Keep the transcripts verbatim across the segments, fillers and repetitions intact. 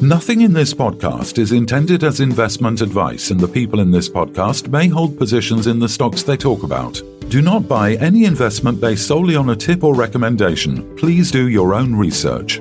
Nothing in this podcast is intended as investment advice, and the people in this podcast may hold positions in the stocks they talk about. Do not buy any investment based solely on a tip or recommendation. Please do your own research.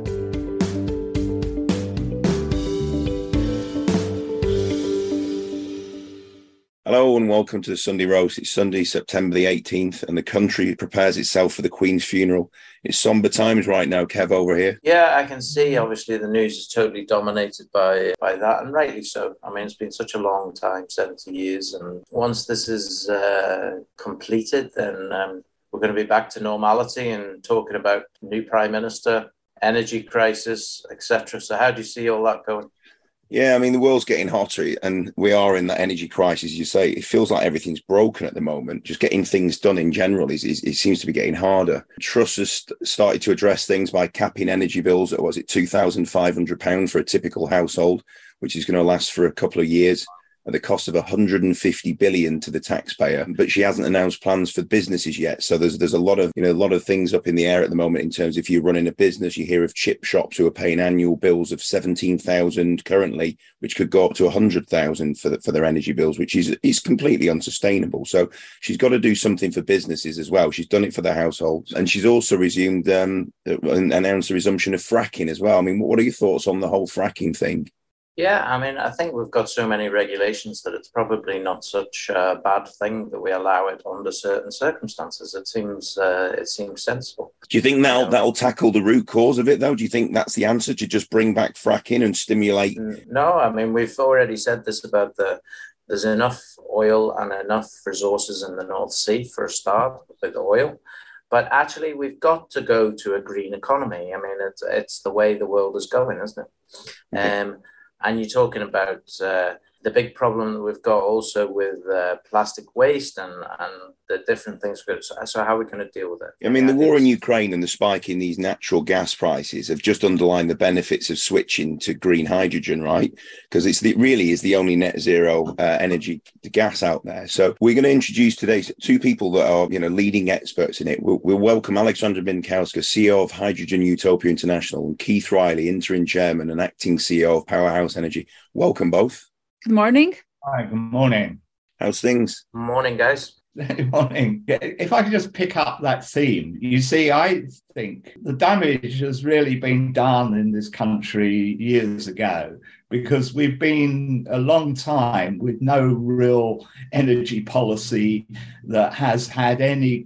Hello and welcome to the Sunday Roast. It's Sunday, September the eighteenth, and the country prepares itself for the Queen's funeral. It's somber times right now, Kev, over here. Yeah, I can see, obviously, the news is totally dominated by, by that, and rightly so. I mean, it's been such a long time, seventy years, and once this is uh, completed, then um, we're going to be back to normality and talking about new Prime Minister, energy crisis, et cetera. So how do you see all that going? Yeah, I mean, the world's getting hotter and we are in that energy crisis, you say. It feels like everything's broken at the moment. Just getting things done in general, is, is it seems to be getting harder. Truss has st- started to address things by capping energy bills at, was it, two thousand five hundred pounds for a typical household, which is going to last for a couple of years at the cost of one hundred fifty billion to the taxpayer. But she hasn't announced plans for businesses yet. So there's there's a lot of, you know, a lot of things up in the air at the moment in terms of if you're running a business. You hear of chip shops who are paying annual bills of seventeen thousand currently, which could go up to one hundred thousand for the, for their energy bills, which is is completely unsustainable. So she's got to do something for businesses as well. She's done it for the households, and she's also resumed um, announced the resumption of fracking as well. I mean, what are your thoughts on the whole fracking thing? Yeah, I mean, I think we've got so many regulations that it's probably not such a bad thing that we allow it under certain circumstances. It seems uh, it seems sensible. Do you think that'll, you know? that'll tackle the root cause of it, though? Do you think that's the answer, to just bring back fracking and stimulate? No, I mean, we've already said this about the, there's enough oil and enough resources in the North Sea for a start with oil. But actually, we've got to go to a green economy. I mean, it's, it's the way the world is going, isn't it? Okay. Um, And you're talking about uh, the big problem that we've got also with uh, plastic waste and, and the different things. So, so how are we going to deal with it? I mean, the war in Ukraine and the spike in these natural gas prices have just underlined the benefits of switching to green hydrogen, right? Because it's the, really is the only net zero uh, energy gas out there. So we're going to introduce today two people that are, you know, leading experts in it. We'll, we'll welcome Alexandra Bienkowska, C E O of Hydrogen Utopia International, and Keith Riley, interim chairman and acting C E O of Powerhouse Energy. Welcome both. Good morning. Hi, good morning. How's things? Morning, guys. Good morning. If I could just pick up that theme, you see, I think the damage has really been done in this country years ago because we've been a long time with no real energy policy that has had any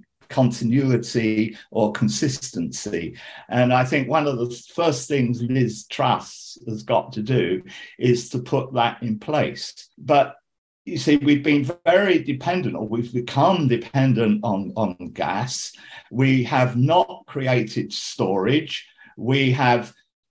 continuity or consistency. And I think one of the first things Liz Truss has got to do is to put that in place. But you see, we've been very dependent, or we've become dependent on, on gas. We have not created storage. We have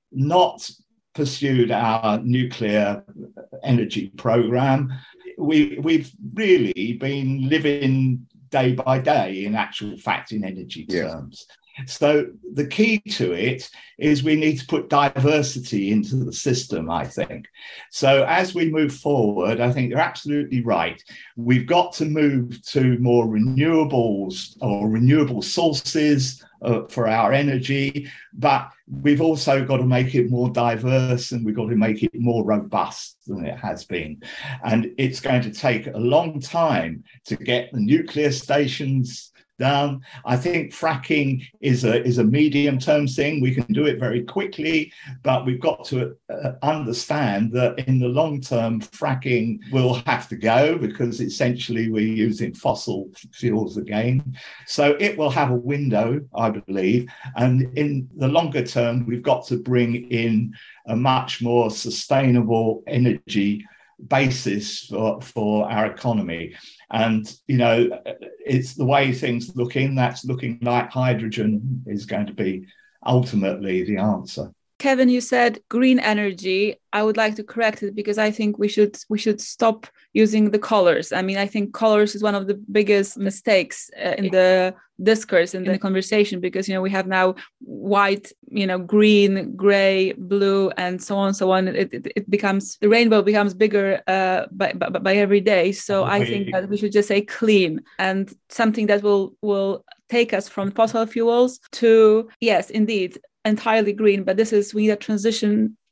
not pursued our nuclear energy program. We, we've really been living day by day, in actual fact, in energy terms. Yeah. So the key to it is we need to put diversity into the system, I think. So as we move forward, I think you're absolutely right. We've got to move to more renewables or renewable sources uh, for our energy, but we've also got to make it more diverse and we've got to make it more robust than it has been. And it's going to take a long time to get the nuclear stations down. I think fracking is a is a medium-term thing. We can do it very quickly, but we've got to uh, understand that in the long term, fracking will have to go because essentially we're using fossil fuels again. So it will have a window, I believe. And in the longer term, we've got to bring in a much more sustainable energy basis for, for our economy. And, you know, it's the way things looking, that's looking like hydrogen is going to be ultimately the answer. Kevin, you said green energy. I would like to correct it because I think we should we should stop using the colors. I mean, I think colors is one of the biggest mistakes uh, in the discourse, in the conversation, because, you know, we have now white, you know, green, gray, blue, and so on, so on. It, it, it becomes, the rainbow becomes bigger uh, by, by, by every day. So I think that we should just say clean, and something that will will take us from fossil fuels to, yes, indeed, entirely green. But this is, we need a transition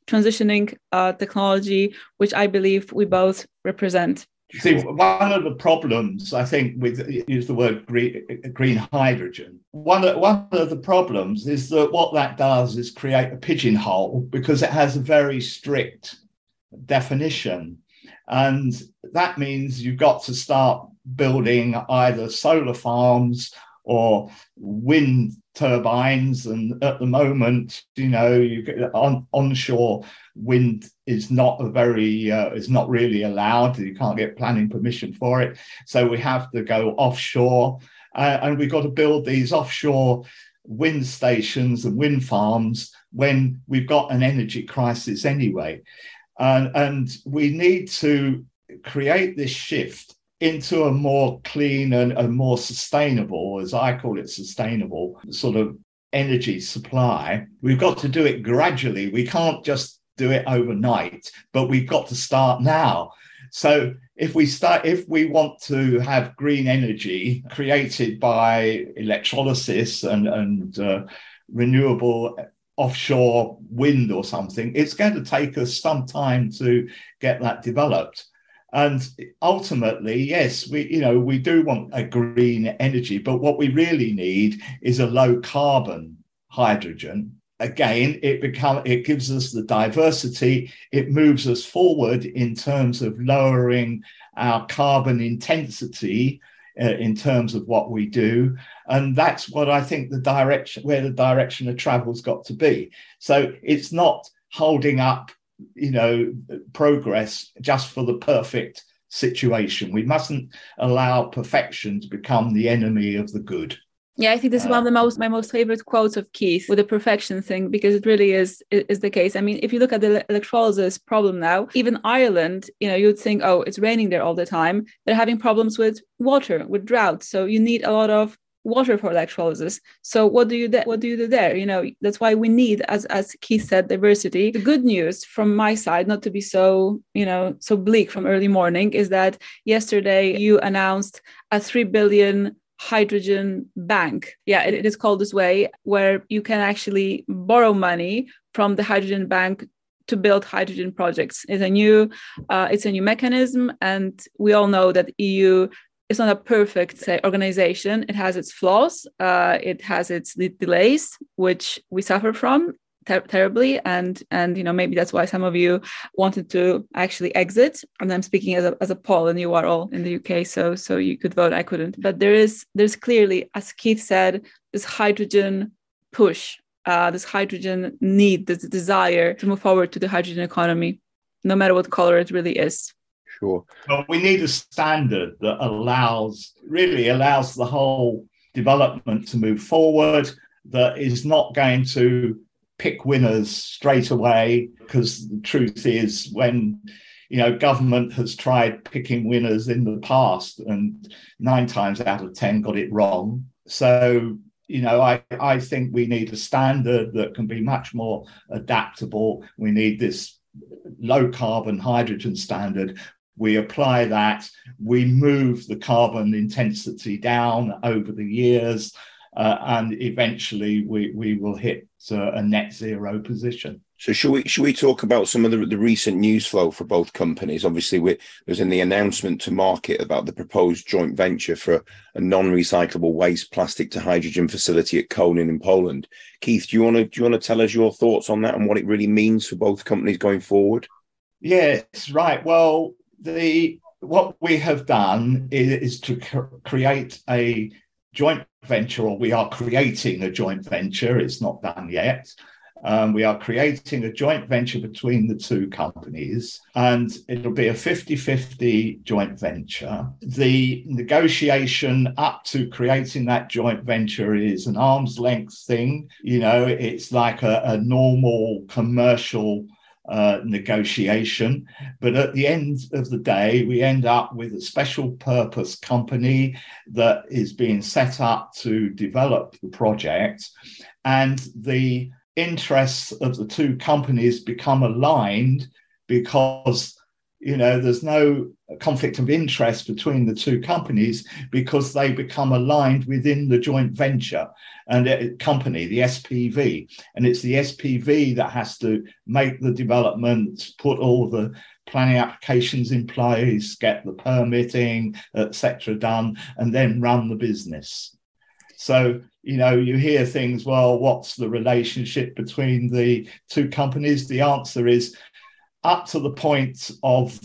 transitioning uh, technology, which I believe we both represent. See, one of the problems, I think, with use the word green, green hydrogen, one of, one of the problems is that what that does is create a pigeonhole because it has a very strict definition. And that means you've got to start building either solar farms or wind turbines. And at the moment, you know, you get on, onshore wind is not a very, uh, is not really allowed. You can't get planning permission for it. So we have to go offshore uh, and we've got to build these offshore wind stations and wind farms when we've got an energy crisis anyway. Uh, and we need to create this shift into a more clean and a more sustainable, as I call it, sustainable sort of energy supply. We've got to do it gradually. We can't just do it overnight, but we've got to start now. So if we start, if we want to have green energy created by electrolysis and, and uh, renewable offshore wind or something, it's going to take us some time to get that developed. And ultimately, yes, we, you know, we do want a green energy, but what we really need is a low carbon hydrogen. Again, it become it gives us the diversity. It moves us forward in terms of lowering our carbon intensity uh, in terms of what we do. And that's what I think the direction, where the direction of travel's got to be. So it's not holding up, you know, progress just for the perfect situation. We mustn't allow perfection to become the enemy of the good. Yeah, I think this is one of the most my most favorite quotes of Keith with the perfection thing, because it really is is the case. I mean, if you look at the electrolysis problem now, even Ireland, you know, you'd think, oh, it's raining there all the time. They're having problems with water, with drought. So you need a lot of water for electrolysis. So what do you de- what do you do there? You know, that's why we need, as as Keith said, diversity. The good news from my side, not to be so, you know, so bleak from early morning, is that yesterday you announced a three billion hydrogen bank. Yeah, it, it is called this way, where you can actually borrow money from the hydrogen bank to build hydrogen projects. It's a new, uh, it's a new mechanism, and we all know that E U is not a perfect, say, organization. It has its flaws. Uh, it has its de- delays, which we suffer from ter- terribly, and and you know, maybe that's why some of you wanted to actually exit. And I'm speaking as a as a Pole, and you are all in the U K, so so you could vote. I couldn't. But there is there's clearly, as Keith said, this hydrogen push, uh, this hydrogen need, this desire to move forward to the hydrogen economy, no matter what color it really is. Sure. Well, we need a standard that allows, really allows the whole development to move forward, that is not going to pick winners straight away, because the truth is, when, you know, government has tried picking winners in the past and nine times out of ten got it wrong. So, you know, I, I think we need a standard that can be much more adaptable. We need this low carbon hydrogen standard. We apply that, we move the carbon intensity down over the years, uh, and eventually we, we will hit uh, a net zero position. So should we should we talk about some of the, the recent news flow for both companies? Obviously, we, there's in the announcement to market about the proposed joint venture for a, a non-recyclable waste plastic to hydrogen facility at Konin in Poland. Keith, do you want to do you want to tell us your thoughts on that and what it really means for both companies going forward? Yes, right. Well, The what we have done is, is to cr- create a joint venture, or we are creating a joint venture. It's not done yet. Um, we are creating a joint venture between the two companies, and it'll be a fifty-fifty joint venture. The negotiation up to creating that joint venture is an arm's length thing. You know, it's like a, a normal commercial Uh, negotiation, but at the end of the day we end up with a special purpose company that is being set up to develop the project, and the interests of the two companies become aligned because, you know, there's no conflict of interest between the two companies because they become aligned within the joint venture and it, company, the S P V. And it's the S P V that has to make the development, put all the planning applications in place, get the permitting, et cetera done, and then run the business. So, you know, you hear things, well, what's the relationship between the two companies? The answer is up to the point of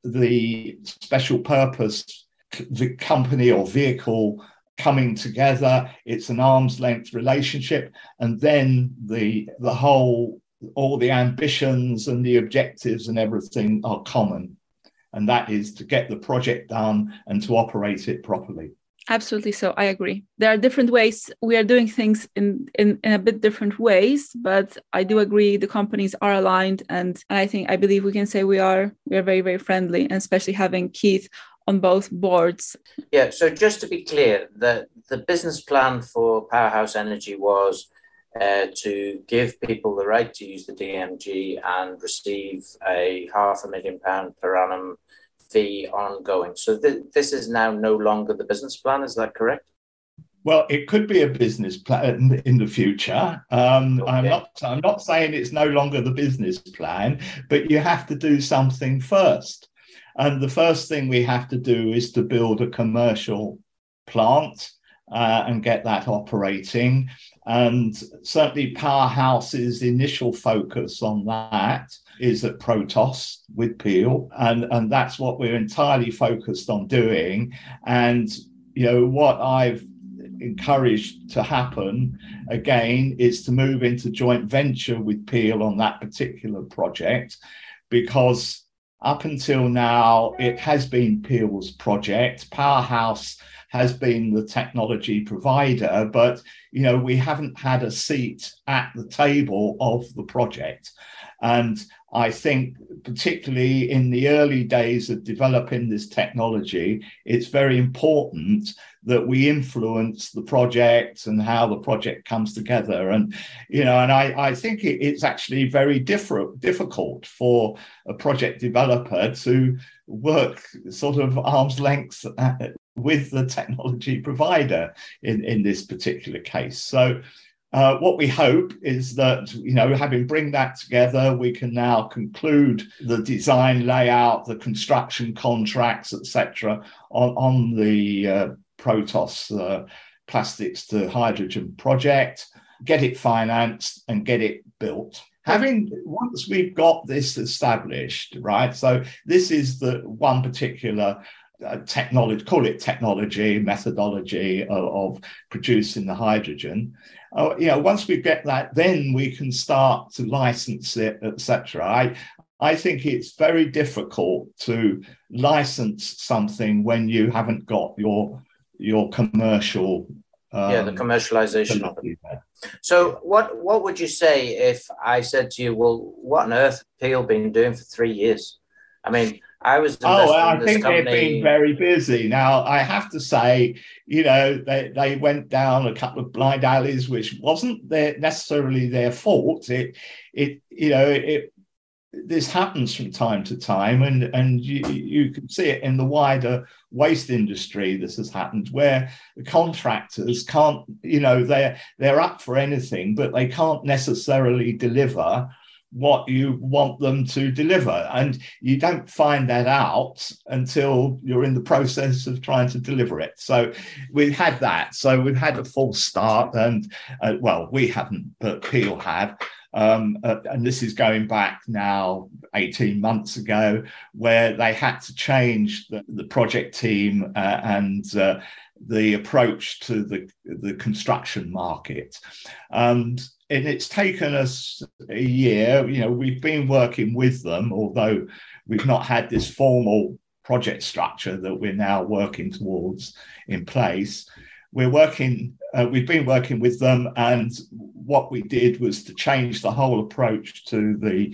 the special purpose, the company or vehicle coming together, it's an arm's length relationship. And then the, the whole, all the ambitions and the objectives and everything are common. And that is to get the project done and to operate it properly. Absolutely. So I agree. There are different ways. We are doing things in, in, in a bit different ways, but I do agree the companies are aligned. And I think, I believe we can say we are, we are very, very friendly, and especially having Keith on both boards. Yeah. So just to be clear, the, the business plan for Powerhouse Energy was uh, to give people the right to use the D M G and receive a half a million pound per annum fee ongoing. So th- this is now no longer the business plan. Is that correct? Well, it could be a business plan in the future. Um, okay. I'm not. I'm not saying it's no longer the business plan, but you have to do something first. And the first thing we have to do is to build a commercial plant uh, and get that operating. And certainly Powerhouse's initial focus on that is at Protos with Peel. And, and that's what we're entirely focused on doing. And, you know, what I've encouraged to happen again is to move into joint venture with Peel on that particular project, because up until now, it has been Peel's project. Powerhouse has been the technology provider, but, you know, we haven't had a seat at the table of the project. And I think particularly in the early days of developing this technology, it's very important that we influence the project and how the project comes together. And, you know, and I, I think it, it's actually very different, difficult for a project developer to work sort of arm's length with the technology provider in, in this particular case. So Uh, what we hope is that, you know, having bring that together, we can now conclude the design layout, the construction contracts, et cetera, on, on the uh, Protos uh, plastics to hydrogen project, get it financed and get it built. Having, once we've got this established, right? So this is the one particular uh, technology, call it technology, methodology of, of producing the hydrogen. Uh, you know, once we get that, then we can start to license it, et cetera. I, I think it's very difficult to license something when you haven't got your your commercial. Um, yeah, the commercialization of it. So, what what would you say if I said to you, "Well, what on earth have Peel been doing for three years?" I mean, I was. Oh, I in this think company. they've been very busy. Now, I have to say, you know, they, they went down a couple of blind alleys, which wasn't their, necessarily their fault. It, it, you know, it. This happens from time to time, and and you you can see it in the wider waste industry. This has happened where the contractors can't, you know, they're they're up for anything, but they can't necessarily deliver what you want them to deliver, and you don't find that out until you're in the process of trying to deliver it. So we've had that. So we've had a false start, and uh, well, we haven't, but Peel have. Um, uh, and this is going back now eighteen months ago, where they had to change the, the project team uh, and uh, the approach to the, the construction market. And, and it's taken us a year. You know, we've been working with them, although we've not had this formal project structure that we're now working towards in place. We're working, uh, we've been working with them, and what we did was to change the whole approach to the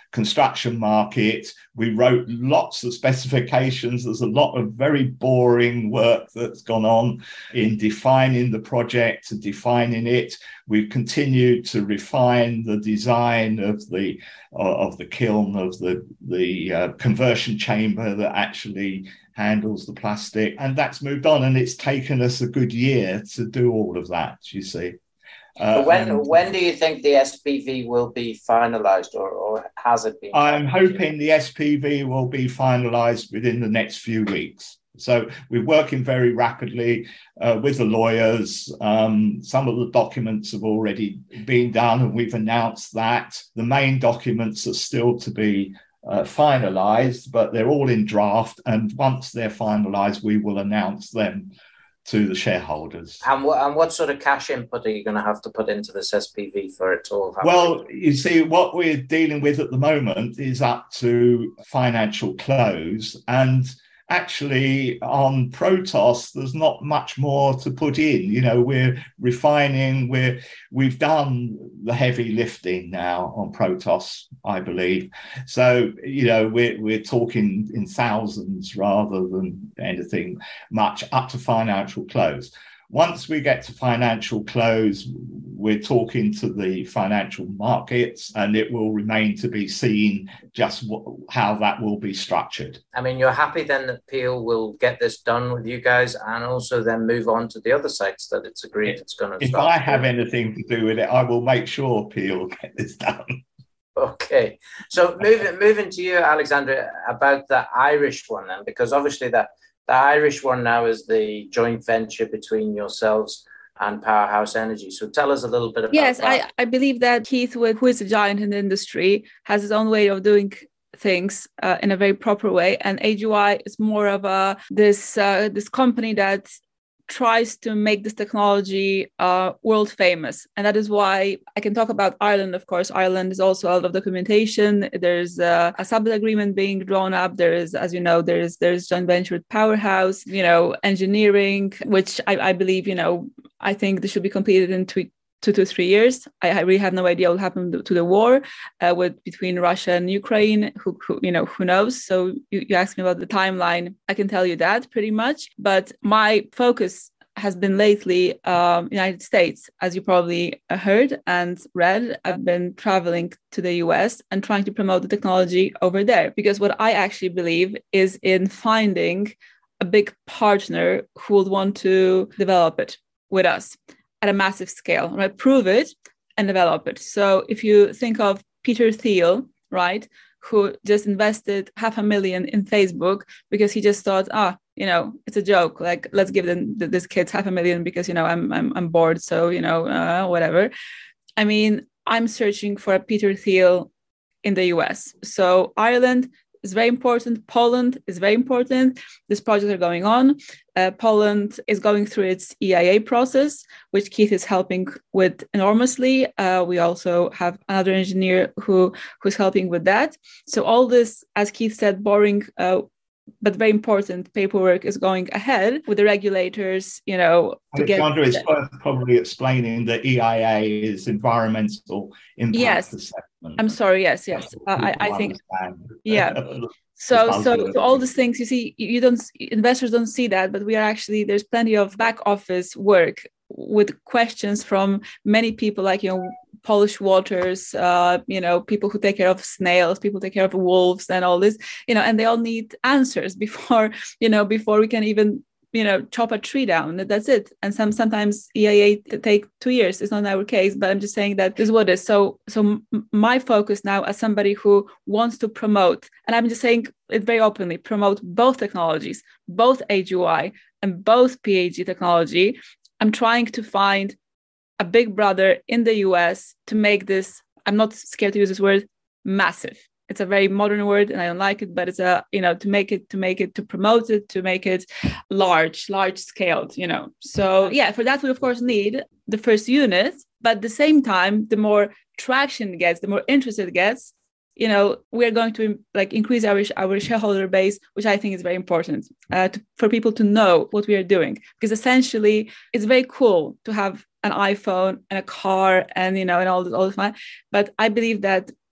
construction market. We wrote lots of specifications. There's a lot of very boring work that's gone on in defining the project and defining it. We've continued to refine the design of the uh, of the kiln, of the, the uh, conversion chamber that actually handles the plastic. And that's moved on, and it's taken us a good year to do all of that, you see. Uh, when and, when do you think the S P V will be finalised, or, or has it been? I'm hoping the S P V will be finalised within the next few weeks. So we're working very rapidly uh, with the lawyers. Um, some of the documents have already been done, and we've announced that. The main documents are still to be uh, finalised, but they're all in draft. And once they're finalised, we will announce them to the shareholders. And what, and what sort of cash input are you going to have to put into this S P V for it to all happen? Well, you see, what we're dealing with at the moment is up to financial close. And actually, on Protos, there's not much more to put in. You know, we're refining, we're, we've done the heavy lifting now on Protos, I believe. So, you know, we're, we're talking in thousands rather than anything much up to financial close. Once we get to financial close, we're talking to the financial markets, and it will remain to be seen just w- how that will be structured. I mean, you're happy then that Peel will get this done with you guys and also then move on to the other sites that it's agreed if, it's going to If I have anything to do with it, I will make sure Peel get this done. Okay. So moving, moving to you, Alexandra, about the Irish one then, because obviously that The Irish one now is the joint venture between yourselves and Powerhouse Energy. So tell us a little bit about yes, that. Yes, I, I believe that Keith, who is a giant in the industry, has his own way of doing things uh, in a very proper way. And A G Y is more of a this uh, this company that tries to make this technology uh, world famous. And that is why I can talk about Ireland. Of course, Ireland is also out of documentation. There's uh, a sub agreement being drawn up. There is, as you know, there's there's joint venture with Powerhouse, you know, engineering, which I, I believe, you know, I think this should be completed in two, two to three years. I, I really have no idea what will happen to, to the war uh, with between Russia and Ukraine. Who, who you know, who knows? So you, you asked me about the timeline. I can tell you that pretty much. But my focus has been lately um, United States, as you probably heard and read. I've been traveling to the U S and trying to promote the technology over there, because what I actually believe is in finding a big partner who would want to develop it with us at a massive scale, right? Prove it and develop it. So if you think of Peter Thiel, right, who just invested half a million in Facebook because he just thought, ah, you know, it's a joke. Like, let's give them this kids half a million because, you know, I'm I'm I'm bored. So, you know, uh, whatever. I mean, I'm searching for a Peter Thiel in the U S. So Ireland is very important. Poland is very important. These projects are going on. Uh, Poland is going through its E I A process, which Keith is helping with enormously. Uh, we also have another engineer who who's helping with that. So all this, as Keith said, boring uh, but very important paperwork is going ahead with the regulators, you know. To Alexandra get... is probably explaining that E I A is environmental impact yes. assessment. I'm sorry. Yes, yes. Uh, I, I think. Yeah. So, so, so all these things, you see, you don't, investors don't see that, but we are actually, there's plenty of back office work with questions from many people, like, you know, Polish Waters, uh, you know, people who take care of snails, people take care of wolves and all this, you know, and they all need answers before, you know, before we can even, you know, chop a tree down. That's it. And some sometimes E I A t- take two years. It's not our case, but I'm just saying that this is what it is. So, so m- my focus now, as somebody who wants to promote, and I'm just saying it very openly, promote both technologies, both A G Y and both P A G technology. I'm trying to find a big brother in the U S to make this, I'm not scared to use this word, massive. It's a very modern word and I don't like it, but it's a, you know, to make it, to make it, to promote it, to make it large, large scaled, you know. So yeah, for that we of course need the first unit, but at the same time, the more traction it gets, the more interest it gets, you know, we're going to like increase our, our shareholder base, which I think is very important uh, to, for people to know what we are doing, because essentially it's very cool to have an iPhone and a car and, you know, and all this, all this fun. But I believe that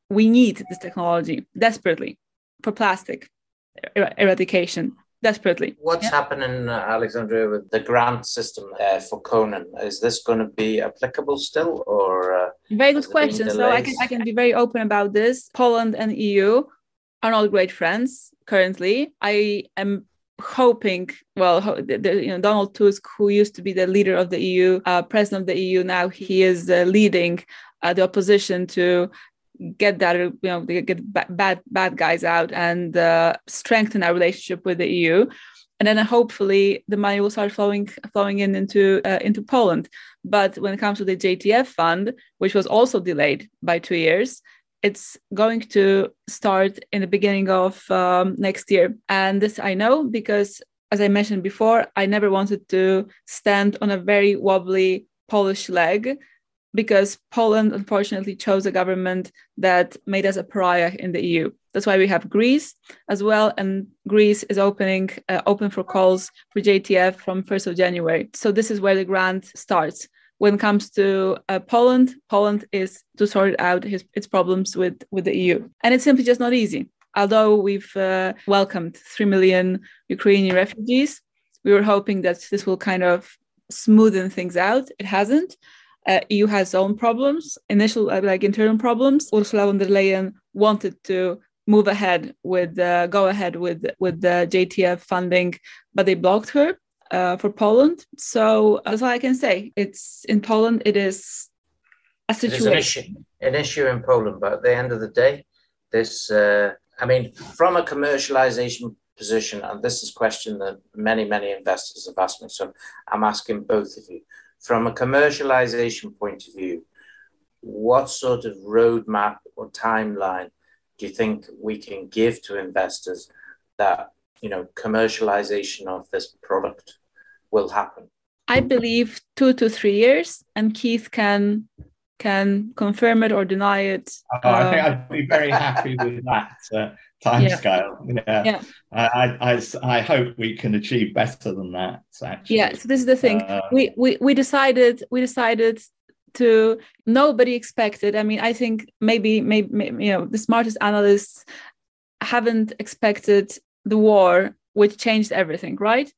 we need this technology desperately for plastic er- eradication. Desperately. What's yeah. happening, uh, Alexandria, with the grant system uh, for Conan? Is this going to be applicable still, or uh, very good question? So I can I can be very open about this. Poland and E U are not great friends currently. I am hoping, well, the, the, you know, Donald Tusk, who used to be the leader of the E U, uh, president of the E U, now he is uh, leading uh, the opposition to get that, you know, get bad bad guys out and uh, strengthen our relationship with the E U, and then hopefully the money will start flowing flowing in into uh, into Poland. But when it comes to the J T F fund, which was also delayed by two years, it's going to start in the beginning of um, next year. And this I know because, as I mentioned before, I never wanted to stand on a very wobbly Polish leg, because Poland, unfortunately, chose a government that made us a pariah in the E U. That's why we have Greece as well. And Greece is opening uh, open for calls for J T F from first of January. So this is where the grant starts. When it comes to uh, Poland, Poland is to sort out his, its problems with, with the E U. And it's simply just not easy. Although we've uh, welcomed three million Ukrainian refugees, we were hoping that this will kind of smoothen things out. It hasn't. Uh, E U has its own problems, initial uh, like internal problems. Ursula von der Leyen wanted to move ahead with, uh, go ahead with with the J T F funding, but they blocked her uh, for Poland. So that's all I can say. It's in Poland. It is a situation. It is an issue, an issue in Poland, but at the end of the day, this. Uh, I mean, from a commercialization position, and this is a question that many many investors have asked me. So I'm asking both of you. From a commercialization point of view, what sort of roadmap or timeline do you think we can give to investors that, you know, commercialization of this product will happen? I believe two to three years, and Keith can can confirm it or deny it. Oh, I think I'd be very happy with that uh, timescale. Yeah. Yeah. yeah. I, I, I hope we can achieve better than that, actually. Yeah, so this is the thing. Uh, we, we we decided we decided to, nobody expected. I mean, I think maybe, maybe, maybe you know, the smartest analysts haven't expected the war, which changed everything, right?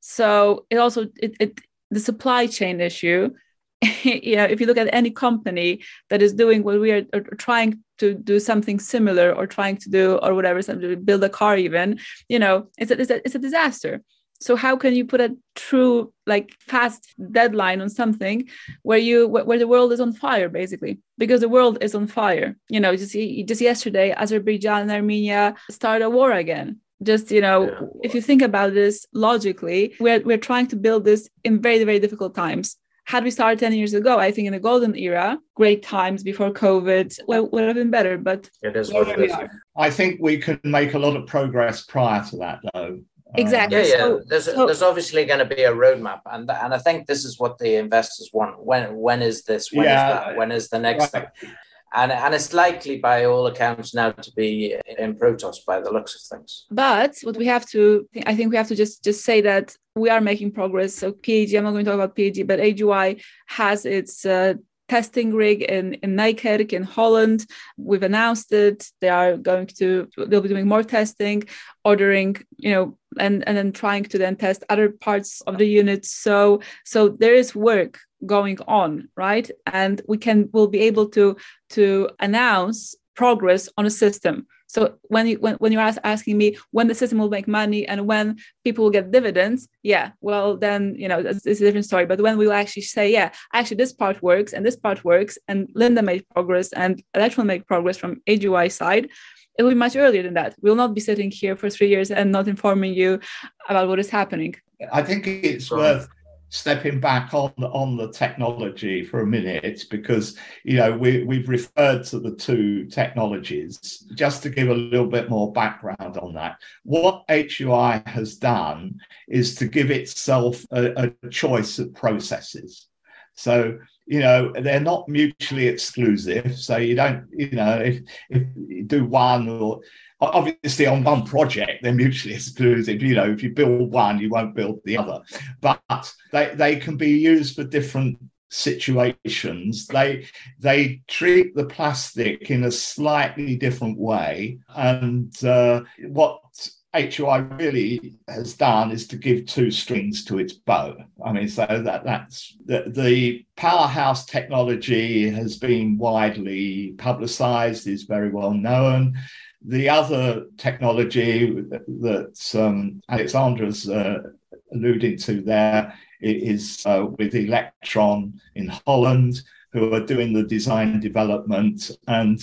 So it also, it, it the supply chain issue, you know, if you look at any company that is doing what we are, or trying to do something similar, or trying to do, or whatever, something, build a car even, you know, it's a, it's a, it's a disaster. So how can you put a true, like, fast deadline on something where you, where the world is on fire, basically? Because the world is on fire. You know, just, just yesterday, Azerbaijan and Armenia started a war again. Just, you know, yeah. If you think about this logically, we're we're trying to build this in very, very difficult times. Had we started ten years ago, I think in the golden era, great times before COVID, well, would have been better. But it is what it is. I think we can make a lot of progress prior to that, though. Exactly. Um, yeah, yeah. So, there's, so, there's obviously going to be a roadmap, and and I think this is what the investors want. When when is this? When yeah, is that? When is the next right. thing? And and it's likely, by all accounts, now to be in Protos by the looks of things. But what we have to, I think we have to just, just say that we are making progress. So P A G, I'm not going to talk about P A G, but A G Y has its uh, testing rig in, in Nijkerk in Holland. We've announced it. They are going to, they'll be doing more testing, ordering, you know, and, and then trying to then test other parts of the unit. So, so there is work going on, right? And we can, we'll be able to, to announce progress on a system. So when you when, when you're ask, asking me when the system will make money and when people will get dividends, yeah, well then, you know, it's, it's a different story. But when we will actually say, yeah, actually this part works and this part works, and Linda made progress and Electron made progress from A G Y side, it will be much earlier than that. We'll not be sitting here for three years and not informing you about what is happening. I think it's worth stepping back on the, on the technology for a minute, because, you know, we, we've referred to the two technologies. Just to give a little bit more background on that, what H U I has done is to give itself a, a choice of processes. So, you know, they're not mutually exclusive. So you don't, you know, if, if you do one, or obviously on one project, they're mutually exclusive. You know, if you build one, you won't build the other. But they, they can be used for different situations, they they treat the plastic in a slightly different way. And uh, what H U I really has done is to give two strings to its bow. I mean, so that that's the, the powerhouse technology has been widely publicized, is very well known. The other technology that, that um, Alexandra's uh, alluding to there is uh, with Electron in Holland, who are doing the design development. And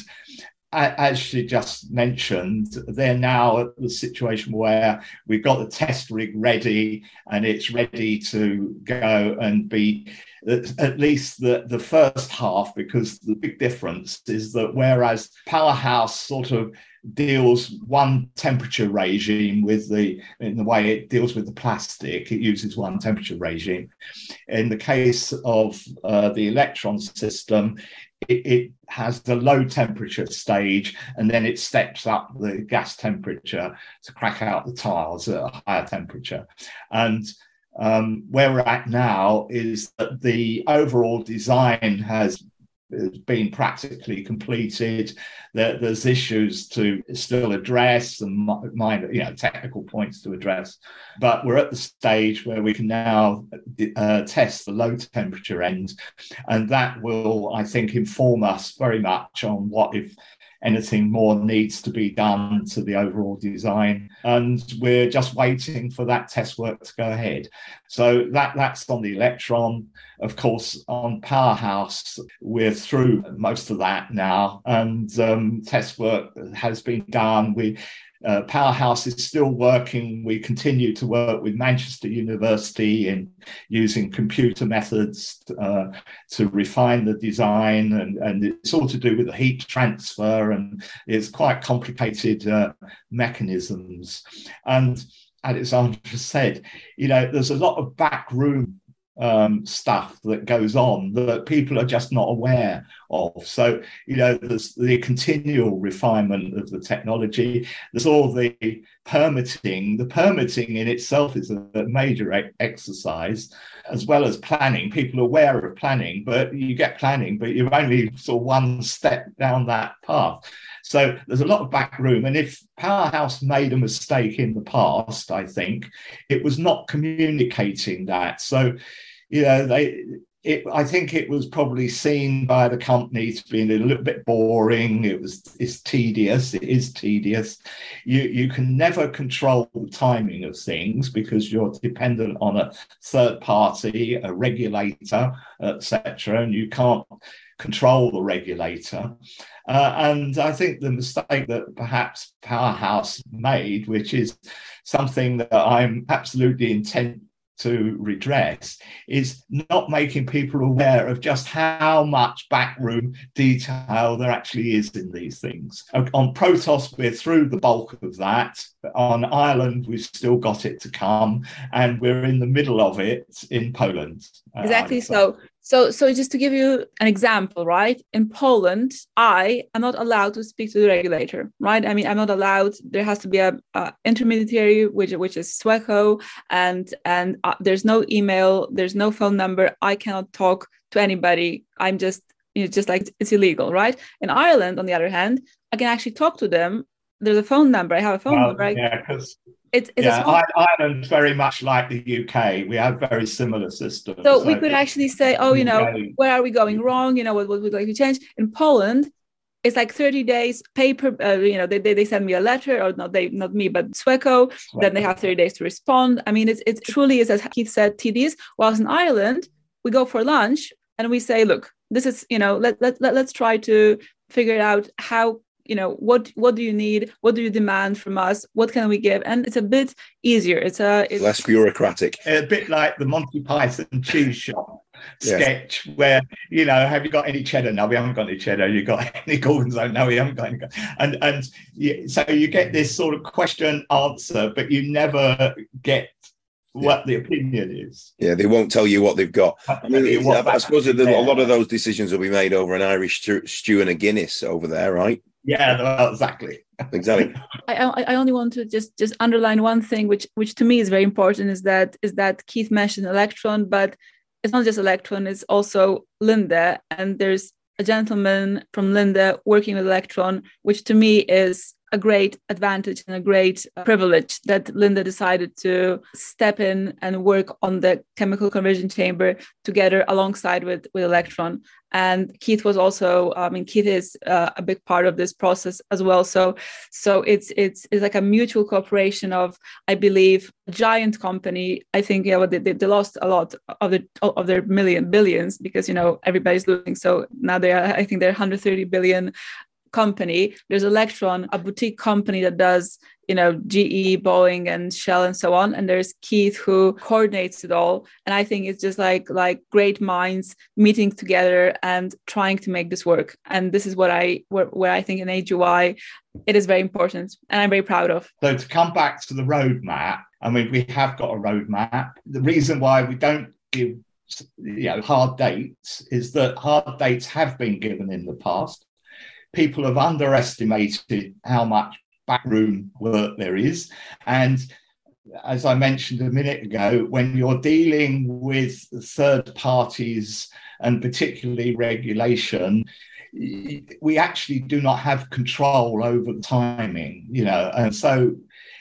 as she just mentioned, they're now at the situation where we've got the test rig ready and it's ready to go and be at least the, the first half, because the big difference is that whereas Powerhouse sort of deals one temperature regime with the, in the way it deals with the plastic, it uses one temperature regime. In the case of uh, the Electron system, It, it has the low temperature stage, and then it steps up the gas temperature to crack out the tiles at a higher temperature. And um, where we're at now is that the overall design has been practically completed. There, there's issues to still address and minor, you know, technical points to address, but we're at the stage where we can now uh, test the low temperature end, and that will, I think, inform us very much on what, if anything more, needs to be done to the overall design. And we're just waiting for that test work to go ahead. So that, that's on the Electron. Of course, on Powerhouse, we're through most of that now, and um, test work has been done. We Uh, Powerhouse is still working. We continue to work with Manchester University in using computer methods uh, to refine the design, and, and it's all to do with the heat transfer, and it's quite complicated uh, mechanisms. And Alexandra said, you know, there's a lot of backroom Um, stuff that goes on that people are just not aware of. So, you know, there's the continual refinement of the technology. There's all the permitting. The permitting in itself is a, a major e- exercise, as well as planning. People are aware of planning, but you get planning, but you're only sort of one step down that path. So there's a lot of back room. And if Powerhouse made a mistake in the past, I think, it was not communicating that. So, you know, they, it, I think it was probably seen by the company to be a little bit boring. It was, it's tedious. It is tedious. You, you can never control the timing of things because you're dependent on a third party, a regulator, et cetera, and you can't control the regulator. Uh, and I think the mistake that perhaps Powerhouse made, which is something that I'm absolutely intent to redress, is not making people aware of just how much backroom detail there actually is in these things. On Protos, we're through the bulk of that. On Ireland, we've still got it to come, and we're in the middle of it in Poland. Exactly. Uh, so, so, so just to give you an example, right? In Poland, I am not allowed to speak to the regulator, right? I mean, I'm not allowed. There has to be a, a intermediary, which which is Sweco, and and uh, there's no email, there's no phone number. I cannot talk to anybody. I'm just, you know, just like it's illegal, right? In Ireland, on the other hand, I can actually talk to them. There's a phone number. I have a phone well, number. Right? Yeah, because it's, it's yeah, small... Ireland's very much like the U K. We have very similar systems. So, so we could actually say, oh, you know, where are we going wrong? You know, what, what would like to change? In Poland, it's like thirty days paper, uh, you know, they, they they send me a letter, or not they, not me, but Sweco, Sweco. Then they have thirty days to respond. I mean, it's it truly is, as Keith said, tedious. Whilst in Ireland, we go for lunch and we say, look, this is, you know, let, let, let, let's try to figure out how, you know, what what do you need? What do you demand from us? What can we give? And it's a bit easier. It's a it's, less bureaucratic. A bit like the Monty Python cheese shop sketch, yes. Where, you know, have you got any cheddar? No, we haven't got any cheddar. You got any gorgonzola? No, we haven't got any. And and you, so you get this sort of question answer, but you never get what yeah. the opinion is. Yeah, they won't tell you what they've got. I, mean, I, I suppose that a lot of those decisions will be made over an Irish stew, stew and a Guinness over there, right? Yeah, well, exactly. Exactly. I, I only want to just just underline one thing, which which to me is very important, is that is that Keith mentioned Electron, but it's not just Electron, it's also Linde. And there's a gentleman from Linde working with Electron, which to me is a great advantage and a great uh, privilege that Linde decided to step in and work on the chemical conversion chamber together alongside with, with Electron. And Keith was also, I mean, Keith is uh, a big part of this process as well. So, so it's it's it's like a mutual cooperation of, I believe, a giant company. I think, yeah, they, they lost a lot of the of their million billions because, you know, everybody's losing. So now they are, I think they're one hundred thirty billion company. There's Electron, a boutique company that does, you know, G E, Boeing, and Shell, and so on. And there's Keith who coordinates it all. And I think it's just like like great minds meeting together and trying to make this work. And this is what I where, where I think in A G Y it is very important, and I'm very proud of. So to come back to the roadmap, I mean, we have got a roadmap. The reason why we don't give, you know, hard dates is that hard dates have been given in the past. People have underestimated how much backroom work there is. And as I mentioned a minute ago, when you're dealing with third parties and particularly regulation, we actually do not have control over the timing, you know, and so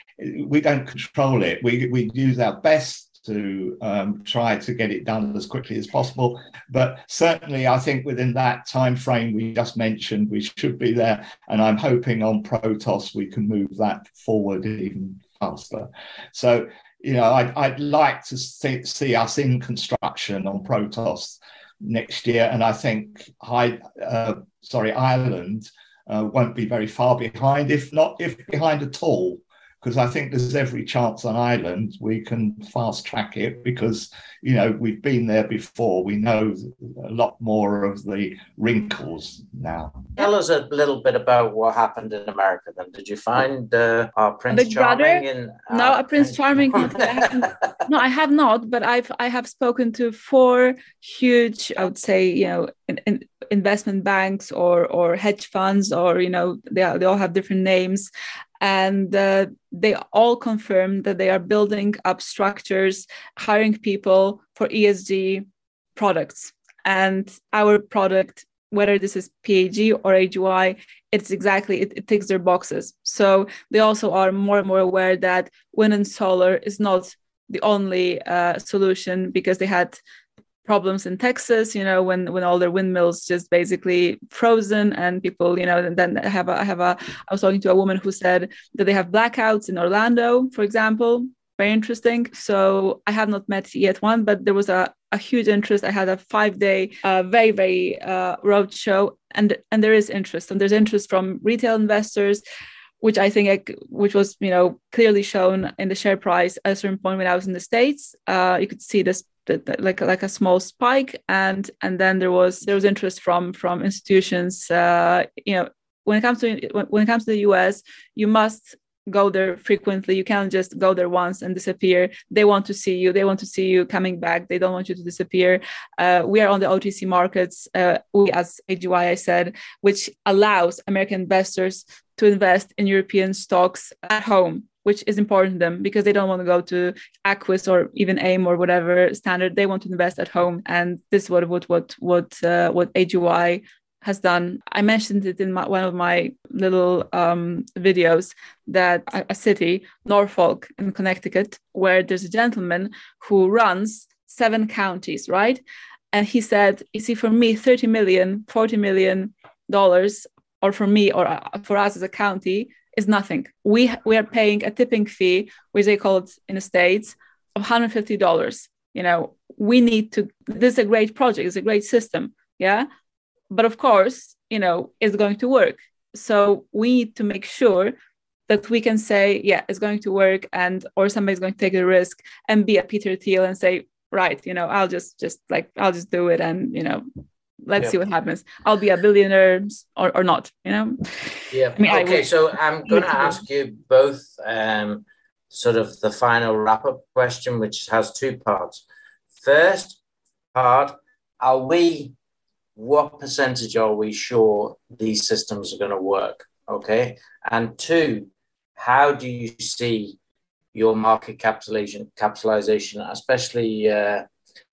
we don't control it. We, we use our best to um, try to get it done as quickly as possible. But certainly, I think within that time frame we just mentioned, we should be there. And I'm hoping on Protos we can move that forward even faster. So, you know, I'd, I'd like to see, see us in construction on Protos next year. And I think I, uh, sorry, Ireland uh, won't be very far behind, if not if behind at all. Because I think there's every chance on Ireland we can fast track it because, you know, we've been there before. We know a lot more of the wrinkles now. Tell us a little bit about what happened in America then. Did you find uh, our Prince Charming? In, uh, no, a Prince Charming. I no, I have not, but I've I have spoken to four huge, I would say, you know, in, in investment banks or or hedge funds, or, you know, they, are, they all have different names. And uh, they all confirm that they are building up structures, hiring people for E S G products. And our product, whether this is P A G or A G Y, it's exactly, it, it ticks their boxes. So they also are more and more aware that wind and solar is not the only uh, solution, because they had problems in Texas, you know, when when all their windmills just basically frozen, and people, you know, and then I have a, I have a, I was talking to a woman who said that they have blackouts in Orlando, for example. Very interesting. So I have not met yet one, but there was a, a huge interest. I had a five day, uh, very, very uh, road show, and, and there is interest, and there's interest from retail investors, which I think, which was, you know, clearly shown in the share price at a certain point when I was in the States. Uh, you could see this like like a small spike, and and then there was there was interest from from institutions. Uh, you know, when it comes to when it comes to the U S, you must go there frequently. You can't just go there once and disappear. They want to see you. They want to see you coming back. They don't want you to disappear. Uh, we are on the O T C markets. Uh, we, as A G Y, I said, which allows American investors to invest in European stocks at home, which is important to them because they don't want to go to Aquis or even AIM or whatever standard. They want to invest at home. And this is what what what what uh, what A G Y has done. I mentioned it in my, one of my little um, videos, that a, a city, Norfolk in Connecticut, where there's a gentleman who runs seven counties, right? And he said, you see, for me, thirty million, forty million dollars, or for me, or for us as a county, is nothing. We we are paying a tipping fee, which they call it in the States, of one hundred fifty dollars. You know, we need to, this is a great project, it's a great system, yeah? But of course, you know, it's going to work. So we need to make sure that we can say, yeah, it's going to work, and or somebody's going to take a risk and be a Peter Thiel and say, right, you know, I'll just just like I'll just do it, and you know, let's yeah. see what happens. I'll be a billionaire or, or not, you know. Yeah. I mean, okay, so I'm going to ask you both um, sort of the final wrap-up question, which has two parts. First part, are we what percentage are we sure these systems are going to work? Okay. And two, how do you see your market capitalization, capitalization, especially uh,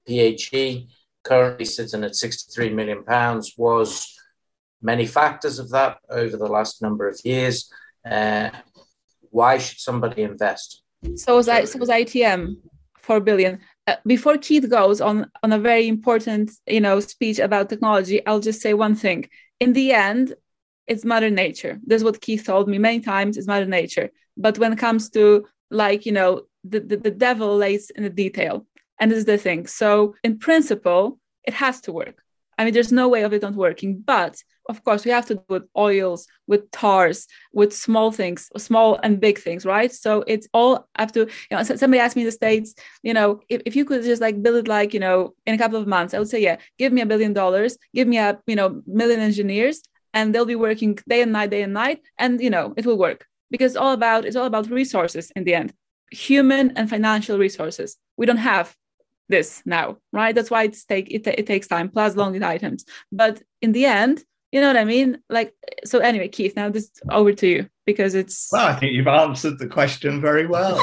P H E, currently sitting at sixty-three million pounds, was many factors of that over the last number of years. Uh, why should somebody invest? So was I, so was I T M, four billion. Uh, before Keith goes on, on a very important, you know, speech about technology, I'll just say one thing. In the end, it's Mother Nature. This is what Keith told me many times, it's Mother Nature. But when it comes to, like, you know, the, the, the devil lays in the detail. And this is the thing. So in principle, it has to work. I mean, there's no way of it not working. But of course, we have to do with oils, with tars, with small things, small and big things, right? So it's all up to, you know, somebody asked me in the States, you know, if, if you could just like build it like, you know, in a couple of months, I would say, yeah, give me a billion dollars, give me a, you know, million engineers, and they'll be working day and night, day and night. And, you know, it will work because it's all about, it's all about resources in the end, human and financial resources. We don't have this now, right? That's why it's take, it, it takes time, plus long lead items. But in the end, you know what I mean? Like, so anyway, Keith, now this over to you because it's... Well, I think you've answered the question very well.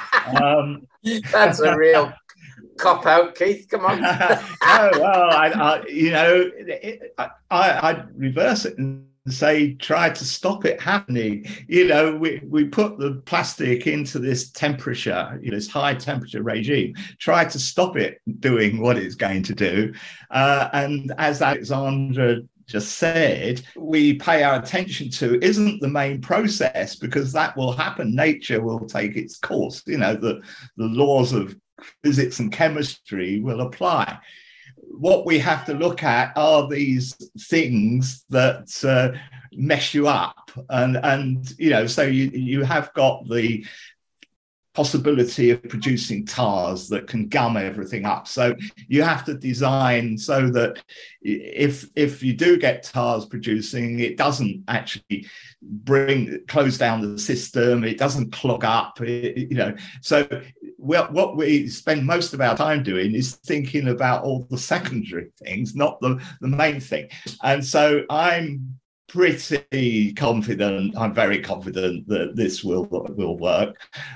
um, That's a real cop out, Keith. Come on. No, well, I, I, you know, it, I, I'd reverse it and say, try to stop it happening. You know, we, we put the plastic into this temperature, you know, this high temperature regime, try to stop it doing what it's going to do. Uh, and as Alexandra just said, we pay our attention to isn't the main process, because that will happen. Nature will take its course. You know, the, the laws of physics and chemistry will apply. What we have to look at are these things that uh, mess you up. And, and, you know, so you, you have got the possibility of producing tars that can gum everything up. So you have to design so that if if you do get tars producing, it doesn't actually bring close down the system. It doesn't clog up. It, you know, so well, what we spend most of our time doing is thinking about all the secondary things, not the the main thing. And so I'm pretty confident. I'm very confident that this will will work.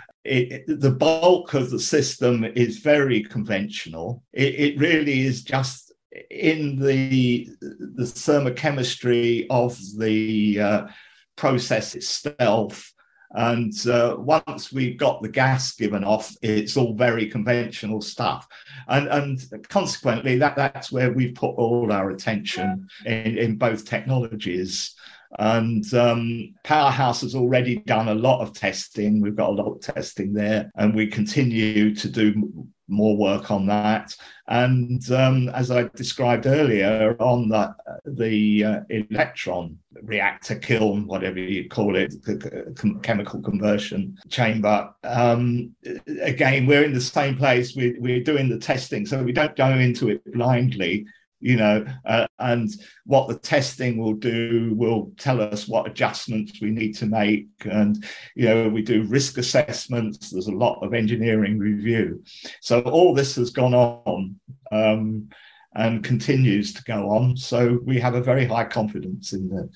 It, the bulk of the system is very conventional. It, it really is just in the, the thermochemistry of the uh, process itself. And uh, once we've got the gas given off, it's all very conventional stuff. And, and consequently, that, that's where we've put all our attention in, in both technologies. And um, Powerhouse has already done a lot of testing. We've got a lot of testing there, and we continue to do more work on that. And um, as I described earlier, on the, the uh, electron reactor kiln, whatever you call it, the chemical conversion chamber, um, again, we're in the same place. We, we're doing the testing, so we don't go into it blindly. You know, uh, and what the testing will do will tell us what adjustments we need to make. And, you know, we do risk assessments. There's a lot of engineering review. So all this has gone on um, and continues to go on. So we have a very high confidence in, the,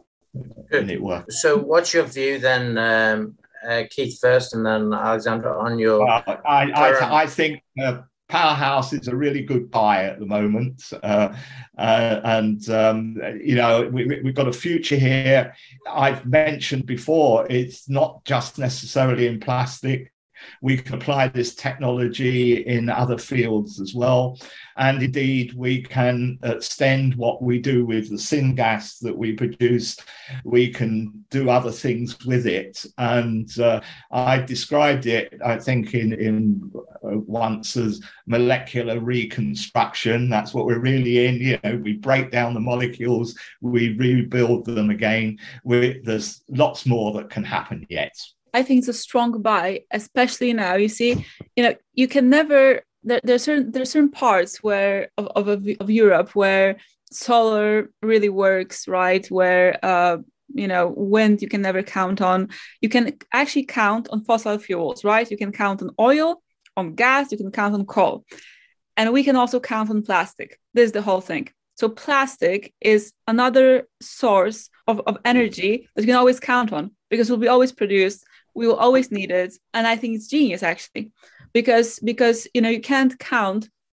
in it working. So what's your view then, um, uh, Keith first, and then Alexandra on your... Uh, I, I, I think... Uh, Powerhouse is a really good buy at the moment. Uh, uh, and, um, you know, we, we've got a future here. I've mentioned before, it's not just necessarily in plastic. We can apply this technology in other fields as well. And indeed, we can extend what we do with the syngas that we produce. We can do other things with it. And uh, I described it, I think, in, in uh, once as molecular reconstruction. That's what we're really in. You know, we break down the molecules, we rebuild them again. We, there's lots more that can happen yet. I think it's a strong buy, especially now. You see, you know, you can never, there, there's certain there's certain parts where of, of, of Europe where solar really works, right? Where, uh, you know, wind you can never count on. You can actually count on fossil fuels, right? You can count on oil, on gas, you can count on coal. And we can also count on plastic. This is the whole thing. So plastic is another source of, of energy that you can always count on because it will be always produced. We will always need it. And I think it's genius, actually, because, because you know, you can't count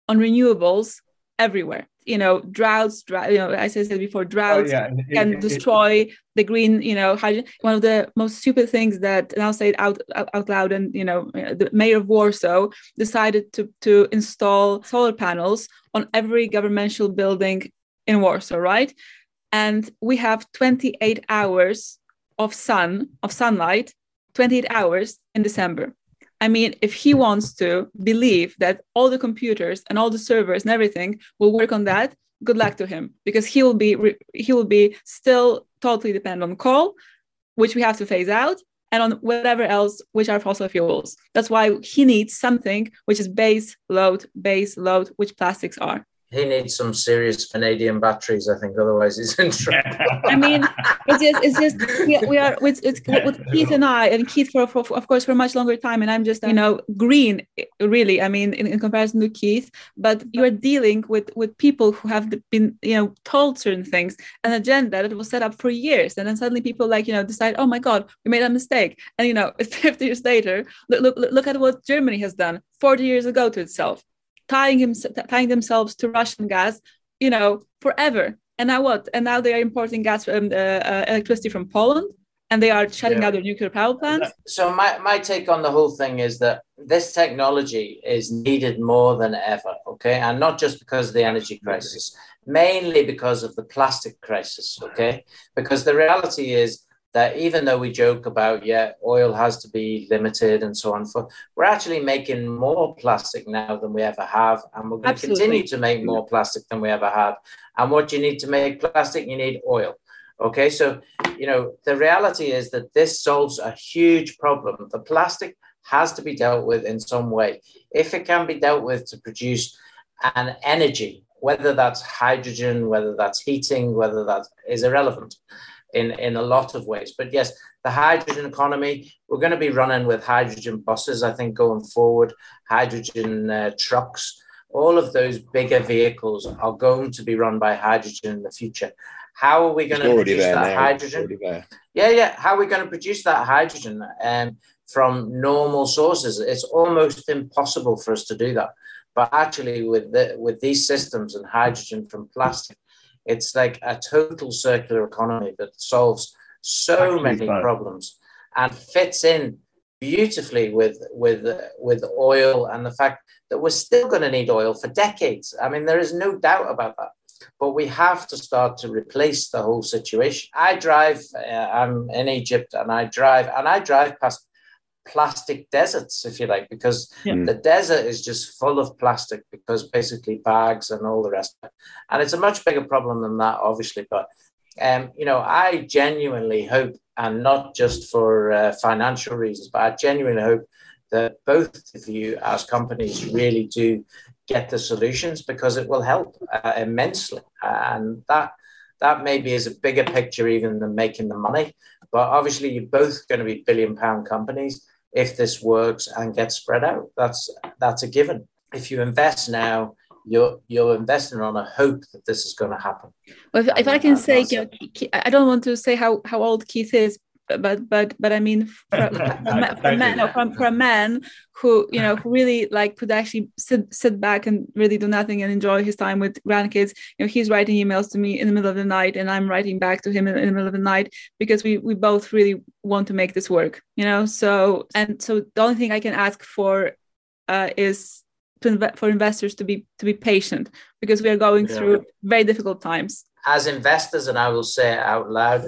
on renewables everywhere. You know, droughts, drought, you know, as I said before, droughts Oh, yeah. It- can it- destroy the green, you know, hydrogen. One of the most stupid things that, and I'll say it out, out, out loud, and, you know, the mayor of Warsaw decided to, to install solar panels on every governmental building in Warsaw, right? And we have twenty-eight hours of sun, of sunlight, twenty-eight hours in December. I mean, if he wants to believe that all the computers and all the servers and everything will work on that, good luck to him, because he will be he will be still totally dependent on coal, which we have to phase out, and on whatever else, which are fossil fuels. That's why he needs something which is base load, base load, which plastics are. He needs some serious vanadium batteries, I think, otherwise he's in trouble. I mean, it's just, it's just we, we are with, it's, with Keith and I, and Keith for, for, of course, for a much longer time. And I'm just, you know, green, really, I mean, in, in comparison to Keith, but you are dealing with, with people who have been, you know, told certain things, an agenda that was set up for years. And then suddenly people like, you know, decide, oh my God, we made a mistake. And, you know, fifty years later, look, look, look at what Germany has done forty years ago to itself. Tying, him, tying themselves to Russian gas, you know, forever. And now what? And now they are importing gas from uh, uh, electricity from Poland, and they are shutting Yeah. down their nuclear power plants. So my, my take on the whole thing is that this technology is needed more than ever, okay? And not just because of the energy crisis, mainly because of the plastic crisis, okay? Because the reality is that even though we joke about, yeah, oil has to be limited and so on, for, we're actually making more plastic now than we ever have. And we're going Absolutely. to continue to make more plastic than we ever have. And what you need to make plastic, you need oil. Okay, so, you know, the reality is that this solves a huge problem. The plastic has to be dealt with in some way. If it can be dealt with to produce an energy, whether that's hydrogen, whether that's heating, whether that is irrelevant. In, in a lot of ways. But yes, the hydrogen economy, we're going to be running with hydrogen buses, I think, going forward, hydrogen uh, trucks, all of those bigger vehicles are going to be run by hydrogen in the future. How are we going It's to already produce there that now. hydrogen? It's already there. Yeah, yeah. How are we going to produce that hydrogen um, from normal sources? It's almost impossible for us to do that. But actually, with the, with these systems and hydrogen from plastic, it's like a total circular economy that solves so Actually, many fine. problems and fits in beautifully with with uh, with oil and the fact that we're still going to need oil for decades. I mean, there is no doubt about that. But we have to start to replace the whole situation. I drive. Uh, I'm in Egypt, and I drive, and I drive past plastic deserts, if you like, because Yeah. the desert is just full of plastic because basically bags and all the rest of it. And it's a much bigger problem than that, obviously. But, um, you know, I genuinely hope, and not just for uh, financial reasons, but I genuinely hope that both of you as companies really do get the solutions, because it will help uh, immensely. And that that maybe is a bigger picture even than making the money. But obviously, you're both going to be billion pound companies if this works and gets spread out. That's that's a given. If you invest now, you're you're investing on a hope that this is going to happen. Well, if, if I And- can and say, that's you know, it. Ke- I don't want to say how, how old Keith is, but but but I mean, for, for, a ma- for, a man, no, for, for a man who, you know, who really like could actually sit sit back and really do nothing and enjoy his time with grandkids. You know, he's writing emails to me in the middle of the night, and I'm writing back to him in, in the middle of the night, because we we both really want to make this work. You know, so and so the only thing I can ask for uh, is to inv- for investors to be to be patient, because we are going Yeah. through very difficult times. As investors, and I will say it out loud,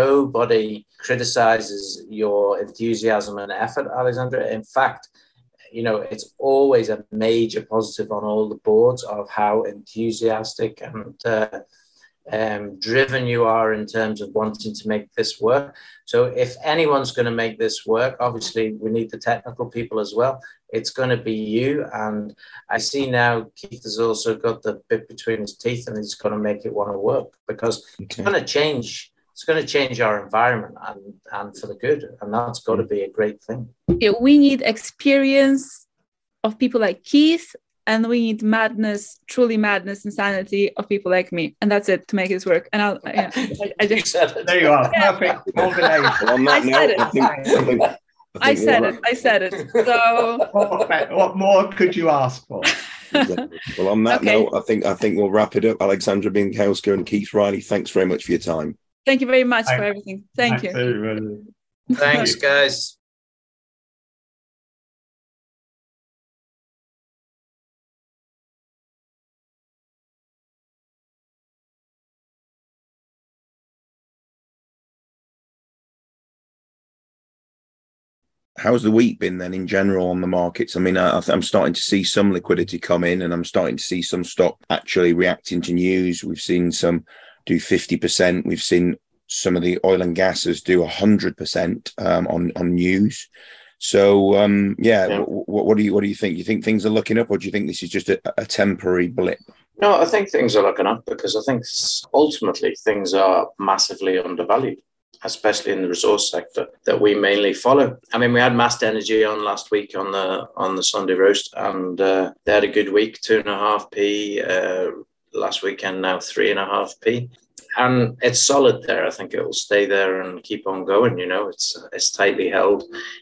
nobody criticizes your enthusiasm and effort, Alexandra. In fact, you know, it's always a major positive on all the boards of how enthusiastic and uh, um, driven you are in terms of wanting to make this work. So if anyone's going to make this work, obviously we need the technical people as well. It's going to be you. And I see now Keith has also got the bit between his teeth, and he's going to make it want to work, because it's going to change. It's going to change our environment, and, and for the good. And that's got to be a great thing. Yeah, we need experience of people like Keith, and we need madness, truly madness, insanity of people like me, and that's it to make this work. And I'll, yeah, I, I You just, said it. There you are. Perfect combination. Well, on that I said note, it. I think, I think, I I think said we're it, I said it. So What, what more could you ask for? Exactly. Well, on that okay. note, I think I think we'll wrap it up. Alexandra Bienkowska and Keith Riley, thanks very much for your time. Thank you very much Thanks. for everything. Thank Thanks, you. Everybody. Thanks, guys. How's the week been then in general on the markets? I mean, I, I'm starting to see some liquidity come in, and I'm starting to see some stock actually reacting to news. We've seen some do fifty percent. We've seen some of the oil and gases do one hundred percent um, on, on news. So, um, yeah, yeah. What, what do you what do you think? You think things are looking up, or do you think this is just a, a temporary blip? No, I think things are looking up because I think ultimately things are massively undervalued, especially in the resource sector that we mainly follow. I mean, we had Mast Energy on last week on the on the Sunday roast, and uh, they had a good week, two and a half p. Uh, last weekend, now three and a half p. And it's solid there. I think it will stay there and keep on going. You know, it's it's tightly held.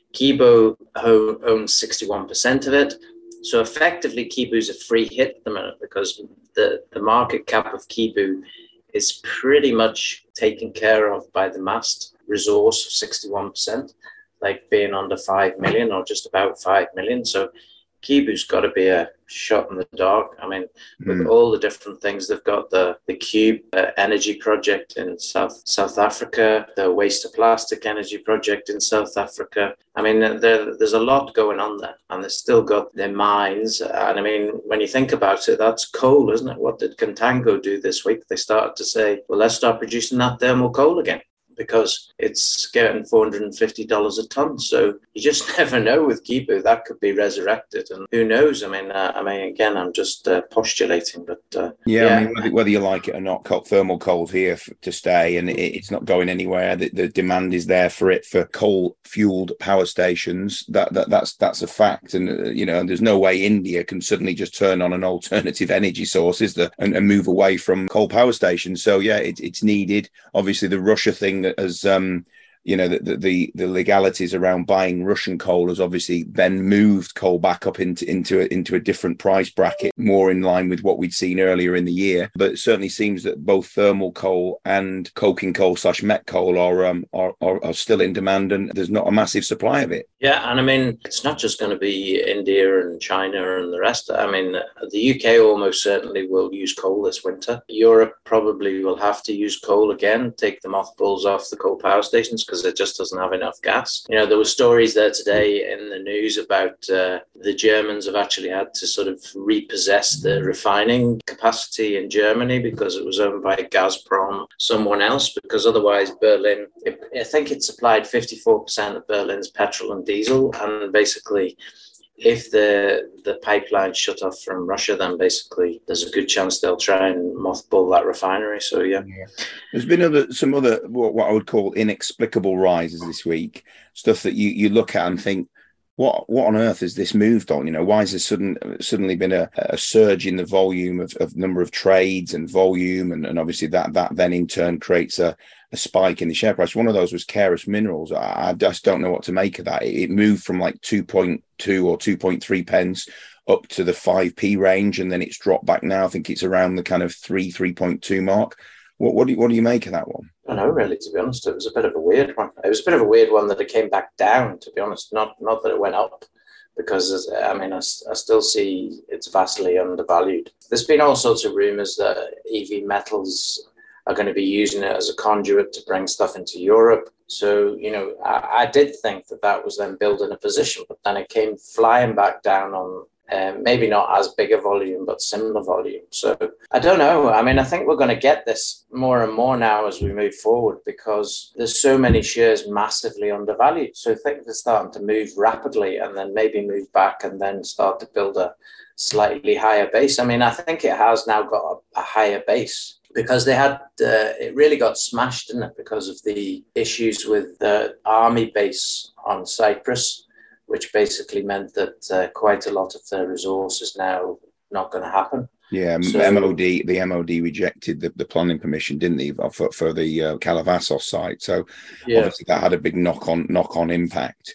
Kibo owns sixty-one percent of it. So effectively, Kibu's a free hit at the minute because the, the market cap of Kibu is pretty much taken care of by the Mast resource of sixty-one percent, like being under five million or just about five million. So Kibu's got to be a shot in the dark. I mean, with mm. all the different things, they've got the, the Cube uh, energy project in South South Africa, the waste to plastic energy project in South Africa. I mean, there, there's a lot going on there, and they've still got their mines. And I mean, when you think about it, that's coal, isn't it? What did Contango do this week? They started to say, well, let's start producing that thermal coal again, because it's getting four hundred fifty dollars a ton. So you just never know with Kibu. That could be resurrected. And who knows? I mean, uh, I mean, again, I'm just uh, postulating. But uh, yeah, yeah, I mean, whether, whether you like it or not, coal, thermal coal's here for, to stay, and it, it's not going anywhere. The, the demand is there for it for coal-fueled power stations. That, that That's that's a fact. And, uh, you know, there's no way India can suddenly just turn on an alternative energy source, is there, and, and move away from coal power stations. So, yeah, it, it's needed. Obviously, the Russia thing as um you know the, the the legalities around buying Russian coal has obviously then moved coal back up into into a, into a different price bracket, more in line with what we'd seen earlier in the year. But it certainly seems that both thermal coal and coking coal slash met coal are um are, are are still in demand, and there's not a massive supply of it. Yeah, and I mean, it's not just going to be India and China and the rest. I mean, the U K almost certainly will use coal this winter. Europe probably will have to use coal again, take the mothballs off the coal power stations because it just doesn't have enough gas. You know, there were stories there today in the news about uh, the Germans have actually had to sort of repossess the refining capacity in Germany because it was owned by Gazprom, someone else, because otherwise Berlin, it, I think it supplied fifty-four percent of Berlin's petrol and diesel, and basically if the the pipeline shut off from Russia, then basically there's a good chance they'll try and mothball that refinery. So yeah, yeah. There's been other some other what, what I would call inexplicable rises this week. Stuff that you you look at and think, what what on earth has this moved on? You know, why has there sudden suddenly been a, a surge in the volume of, of number of trades and volume, and, and obviously that that then in turn creates a a spike in the share price. One of those was Keras Minerals. I, I just don't know what to make of that. It, it moved from like two point two or two point three pence up to the five p range, and then it's dropped back now. I think it's around the kind of three, three point two mark. What, what do you, what do you make of that one? I don't know, really, to be honest. It was a bit of a weird one. It was a bit of a weird one that it came back down, to be honest. Not, not that it went up, because, I mean, I, I still see it's vastly undervalued. There's been all sorts of rumours that E V Metals are going to be using it as a conduit to bring stuff into Europe. So, you know, I, I did think that that was them building a position, but then it came flying back down on um, maybe not as big a volume, but similar volume. So I don't know. I mean, I think we're going to get this more and more now as we move forward, because there's so many shares massively undervalued. So I think they're starting to move rapidly and then maybe move back and then start to build a slightly higher base. I mean, I think it has now got a, a higher base, because they had, uh, it really got smashed, didn't it, because of the issues with the army base on Cyprus, which basically meant that uh, quite a lot of their resources now not going to happen. Yeah, so, M O D, the M O D rejected the, the planning permission, didn't they, for, for the uh, Kalavassos site? So yeah. Obviously that had a big knock-on knock-on impact.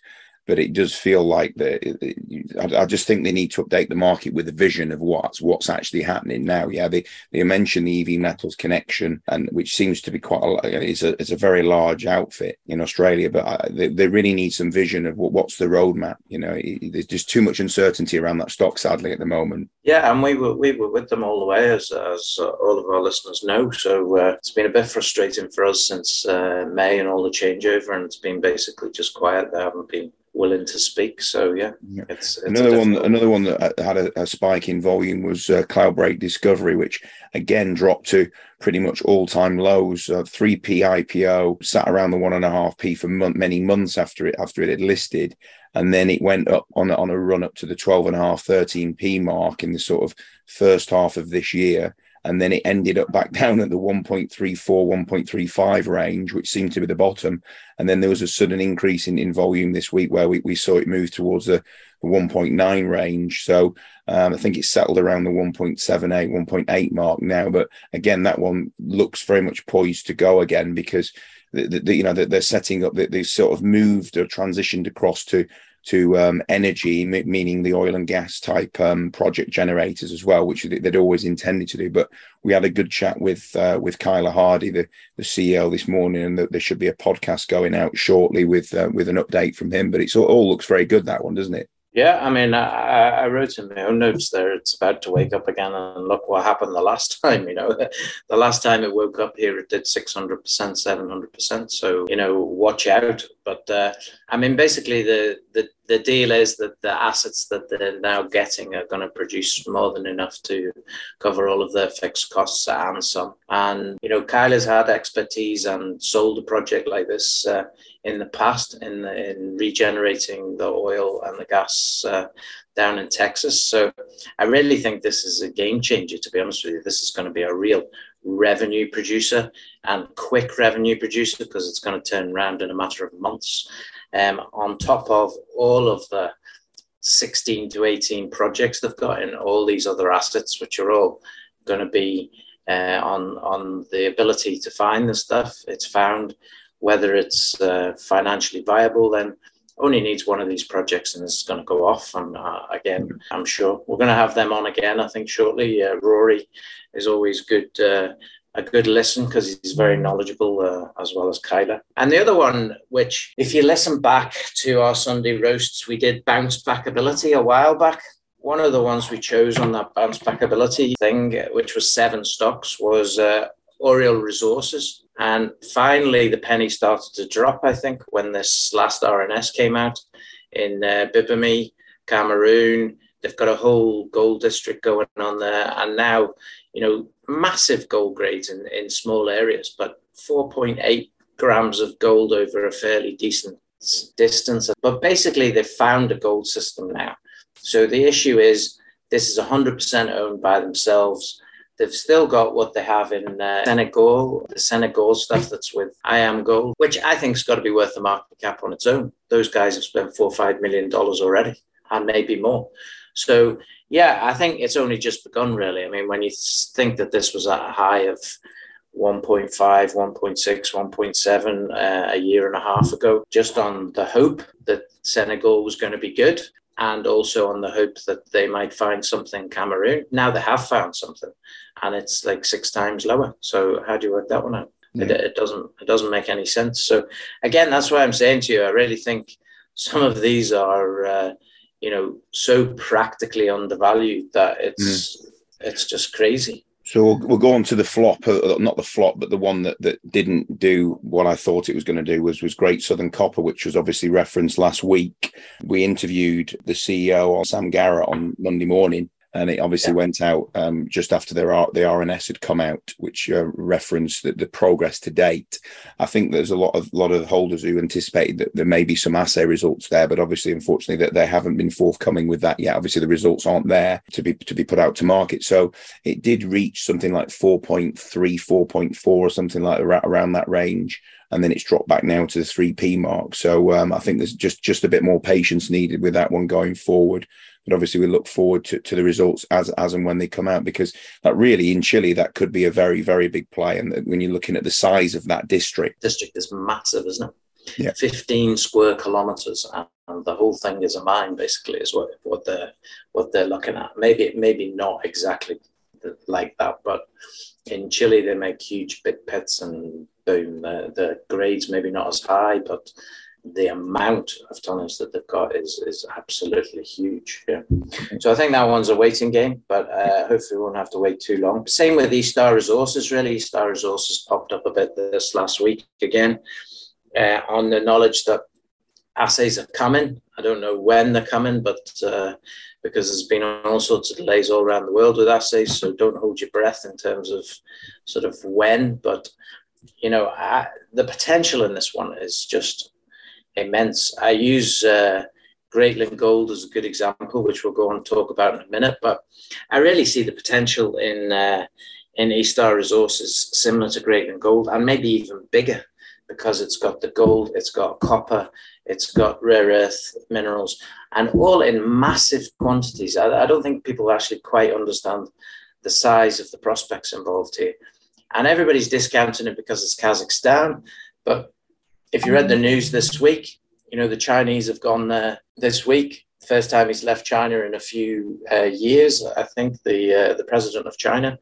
but it does feel like the. I, I just think they need to update the market with a vision of what's what's actually happening now. Yeah, they they mentioned the E V Metals connection, and which seems to be quite a it's a it's a very large outfit in Australia, but I, they they really need some vision of what, what's the roadmap. You know, it, there's just too much uncertainty around that stock, sadly, at the moment. Yeah, and we were we were with them all the way, as as uh, all of our listeners know. So uh, it's been a bit frustrating for us since uh, May and all the changeover, and it's been basically just quiet. They haven't been willing to speak. So yeah, yeah. It's, it's another one. Another one that had a, a spike in volume was uh, Cloudbreak Discovery, which again dropped to pretty much all-time lows. Uh, three p I P O, sat around the one and a half p for month, many months after it after it had listed, and then it went up on on a run up to the twelve and a half, thirteen p mark in the sort of first half of this year. And then it ended up back down at the one point three four, one point three five range, which seemed to be the bottom. And then there was a sudden increase in, in volume this week where we, we saw it move towards the, the one point nine range. So um, I think it's settled around the one point seven eight, one point eight mark now. But again, that one looks very much poised to go again because the, the, the, you know they're setting up, they've sort of moved or transitioned across to to um, energy, m- meaning the oil and gas type um, project generators as well, which they'd always intended to do. But we had a good chat with uh, with Kyla Hardy, the, the C E O, this morning, and that there should be a podcast going out shortly with uh, with an update from him. But it's all, all looks very good, that one, doesn't it? Yeah, I mean, I, I wrote in my own notes there, it's about to wake up again, and look what happened the last time. You know, the last time it woke up here, it did six hundred percent, seven hundred percent. So, you know, watch out. But uh, I mean, basically, the, the, the deal is that the assets that they're now getting are going to produce more than enough to cover all of their fixed costs and some. And, you know, Kyla's had expertise and sold a project like this uh, in the past in, in regenerating the oil and the gas uh, down in Texas. So I really think this is a game changer, to be honest with you. This is going to be a real revenue producer and quick revenue producer because it's going to turn around in a matter of months. Um, on top of all of the sixteen to eighteen projects they've got in all these other assets, which are all going to be uh, on, on the ability to find the stuff. It's found, whether it's uh, financially viable, then only needs one of these projects and it's going to go off. And uh, again, I'm sure we're going to have them on again, I think, shortly. Uh, Rory is always good, uh, a good listen because he's very knowledgeable, uh, as well as Kyla. And the other one, which if you listen back to our Sunday roasts, we did bounce back ability a while back. One of the ones we chose on that bounce back ability thing, which was seven stocks, was uh, Oriole Resources. And finally, the penny started to drop, I think, when this last R N S came out in uh, Bibemi, Cameroon. They've got a whole gold district going on there. And now, you know, massive gold grades in, in small areas, but four point eight grams of gold over a fairly decent distance. But basically, they've found a gold system now. So the issue is this is one hundred percent owned by themselves. They've still got what they have in uh, Senegal, the Senegal stuff that's with I Am Gold, which I think has got to be worth the market cap on its own. Those guys have spent four or five million dollars already, and maybe more. So, yeah, I think it's only just begun, really. I mean, when you think that this was at a high of one point five, one point six, one point seven uh, a year and a half ago, just on the hope that Senegal was going to be good, and also on the hope that they might find something in Cameroon. Now they have found something, and it's like six times lower. So how do you work that one out? Yeah. It, it doesn't. It doesn't make any sense. So again, that's why I'm saying to you, I really think some of these are, uh, you know, so practically undervalued that it's mm. it's just crazy. So we'll, we'll go on to the flop, uh, not the flop, but the one that, that didn't do what I thought it was going to do was, was Great Southern Copper, which was obviously referenced last week. We interviewed the C E O, Sam Garrett, on Monday morning, and it obviously yeah. went out um, just after their R- the R N S had come out, which uh, referenced the, the progress to date. I think there's a lot of lot of holders who anticipated that there may be some assay results there, but obviously, unfortunately, that they haven't been forthcoming with that yet. Obviously, the results aren't there to be to be put out to market. So it did reach something like four point three, four point four, or something like that, around that range. And then it's dropped back now to the three p mark. So um, I think there's just, just a bit more patience needed with that one going forward. But obviously we look forward to, to the results as as and when they come out, because that really in Chile, that could be a very, very big play. And when you're looking at the size of that district. District is massive, isn't it? Yeah. fifteen square kilometres. and the whole thing is a mine, basically, is what what they're what they're looking at. Maybe maybe not exactly like that, but in Chile they make huge big pits, and boom, the, the grades maybe not as high, but the amount of tonnage that they've got is is absolutely huge. Yeah. So I think that one's a waiting game, but uh, hopefully we won't have to wait too long. Same with E-Star Resources, really. E-Star Resources popped up a bit this last week again uh, on the knowledge that assays are coming. I don't know when they're coming, but uh, because there's been all sorts of delays all around the world with assays, so don't hold your breath in terms of sort of when. But, you know, I, the potential in this one is just immense. I use uh, Greatland Gold as a good example, which we'll go on and talk about in a minute, but I really see the potential in uh, in E-Star Resources similar to Greatland Gold, and maybe even bigger, because it's got the gold, it's got copper, it's got rare earth minerals, and all in massive quantities. I, I don't think people actually quite understand the size of the prospects involved here, and everybody's discounting it because it's Kazakhstan, but if you read the news this week, you know, the Chinese have gone there this week. First time he's left China in a few uh, years, I think, the uh, the president of China,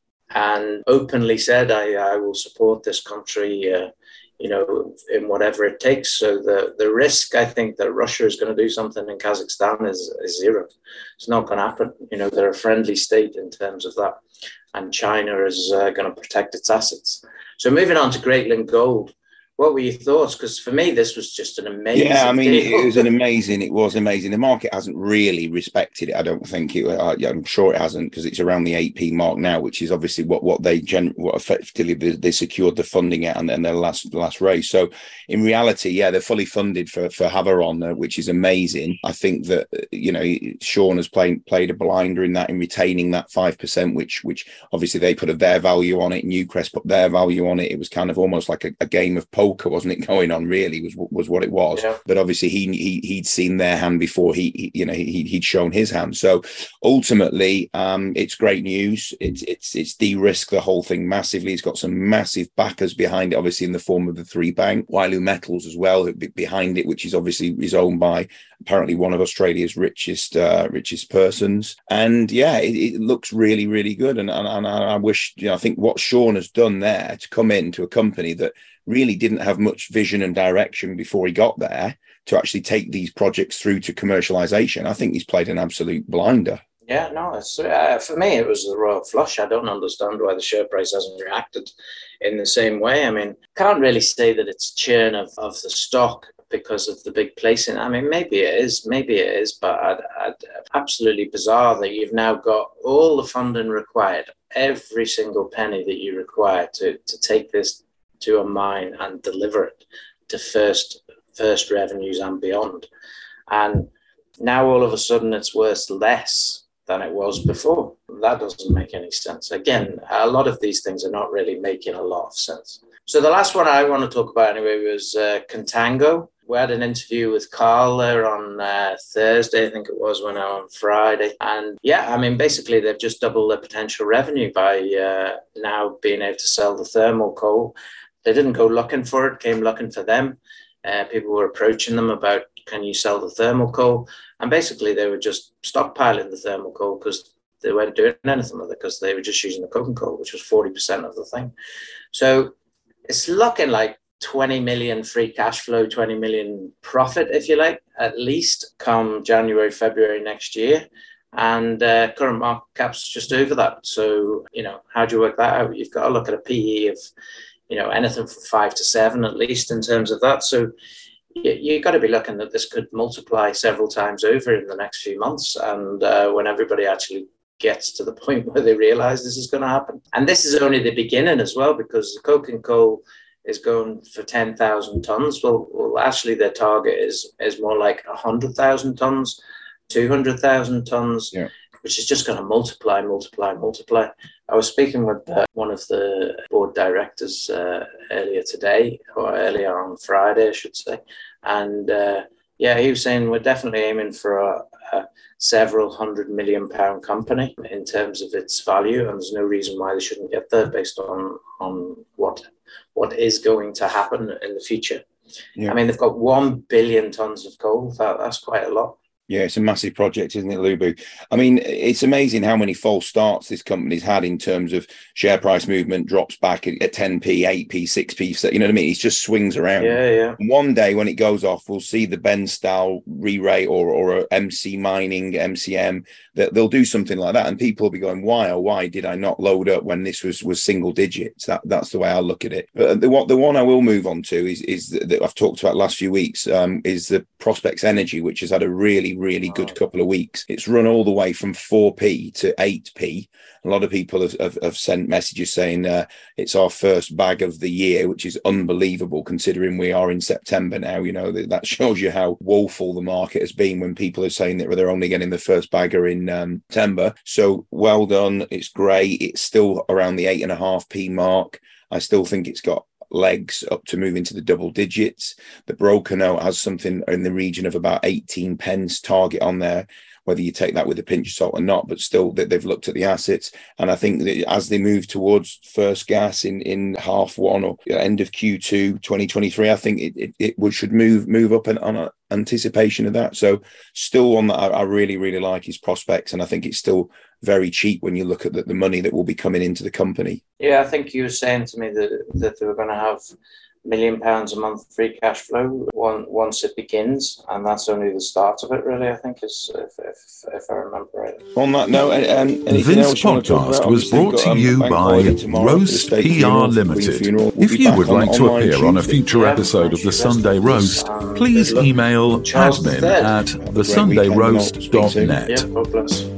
and openly said, I, I will support this country, uh, you know, in whatever it takes. So the, the risk, I think, that Russia is going to do something in Kazakhstan is, is zero. It's not going to happen. You know, they're a friendly state in terms of that. And China is uh, going to protect its assets. So moving on to Greatland Gold. What were your thoughts? Because for me, this was just an amazing Yeah, I mean, deal. it was an amazing, it was amazing. The market hasn't really respected it. I don't think it, I, I'm sure it hasn't, because it's around the eight p mark now, which is obviously what, what they, gen, what effectively they, they secured the funding at and then their last, last raise. So in reality, yeah, they're fully funded for, for Havieron, uh, which is amazing. I think that, you know, Sean has played, played a blinder in that, in retaining that five percent, which, which obviously they put a, their value on it. Newcrest put their value on it. It was kind of almost like a, a game of poker, wasn't it, going on, really, was was what it was. Yeah. But obviously he, he he'd seen their hand before he, he you know he, he'd shown his hand. So ultimately um it's great news. It's it's it's de-risked the whole thing massively. It's got some massive backers behind it, obviously in the form of the three bank, Wyloo Metals as well behind it, which is obviously is owned by apparently one of Australia's richest uh, richest persons. And yeah, it, it looks really really good. And, and and I wish, you know, I think what Sean has done there to come into a company that really didn't have much vision and direction before he got there to actually take these projects through to commercialization. I think he's played an absolute blinder. Yeah, no, it's, uh, for me, it was the royal flush. I don't understand why the share price hasn't reacted in the same way. I mean, can't really say that it's churn of, of the stock because of the big placing. I mean, maybe it is, maybe it is, but I'd, I'd, absolutely bizarre that you've now got all the funding required, every single penny that you require to, to take this to a mine and deliver it to first first revenues and beyond. And now all of a sudden it's worth less than it was before. That doesn't make any sense. Again, a lot of these things are not really making a lot of sense. So the last one I want to talk about anyway was uh, Contango. We had an interview with Carl there on uh, Thursday, I think it was, when I on Friday. And yeah, I mean, basically they've just doubled their potential revenue by uh, now being able to sell the thermal coal. They didn't go looking for it, came looking for them. Uh, people were approaching them about, can you sell the thermal coal? And basically they were just stockpiling the thermal coal because they weren't doing anything with it, because they were just using the coking coal, which was forty percent of the thing. So it's looking like twenty million free cash flow, twenty million profit, if you like, at least come January, February next year. And uh, current market cap's just over that. So, you know, how do you work that out? You've got to look at a P E of, you know, anything from five to seven, at least in terms of that. So you, you got to be looking that this could multiply several times over in the next few months. And uh, when everybody actually gets to the point where they realize this is going to happen. And this is only the beginning as well, because the coking coal is going for ten thousand tons. Well, well, actually their target is, is more like one hundred thousand tons, two hundred thousand tons, yeah. Which is just going to multiply, multiply, multiply. I was speaking with uh, one of the board directors uh, earlier today, or earlier on Friday, I should say. And uh, yeah, he was saying we're definitely aiming for a, a several hundred million pound company in terms of its value. And there's no reason why they shouldn't get there based on, on what, what is going to happen in the future. Yeah. I mean, they've got one billion tons of coal. That, that's quite a lot. Yeah, it's a massive project, isn't it, Lubu? I mean, it's amazing how many false starts this company's had in terms of share price movement, drops back at ten p, eight p, six p. You know what I mean? It just swings around. Yeah, yeah. One day when it goes off, we'll see the Ben style re-rate or, or a M C Mining, M C M, that they'll do something like that. And people will be going, why or why did I not load up when this was, was single digits? That, that's the way I look at it. But the, what, the one I will move on to is, is that I've talked about last few weeks, um, is the Prospex Energy, which has had a really, really good couple of weeks. It's run all the way from four p to eight p. A lot of people have, have, have sent messages saying uh, it's our first bag of the year, which is unbelievable considering we are in September now. You know, that, that shows you how woeful the market has been when people are saying that they're only getting the first bagger in um, September. So well done. It's great. It's still around the eight and a half p mark. I still think it's got legs up to move into the double digits. The broker note has something in the region of about eighteen pence target on there, whether you take that with a pinch of salt or not, but still that they've looked at the assets. And I think that as they move towards first gas in, in half one or end of Q two twenty twenty-three, I think it, it, it should move move up and on a anticipation of that. So still one that I, I really, really like is Prospex. And I think it's still very cheap when you look at the, the money that will be coming into the company. Yeah, I think you were saying to me that, that they were going to have million pounds a month free cash flow one, once it begins, and that's only the start of it, really, I think, is if, if, if I remember right. On that note, um, this podcast was brought to you by Roast P R Limited. If you would like to appear on a future episode of The Sunday Roast, please email admin at the sunday roast dot net. Yeah, God bless.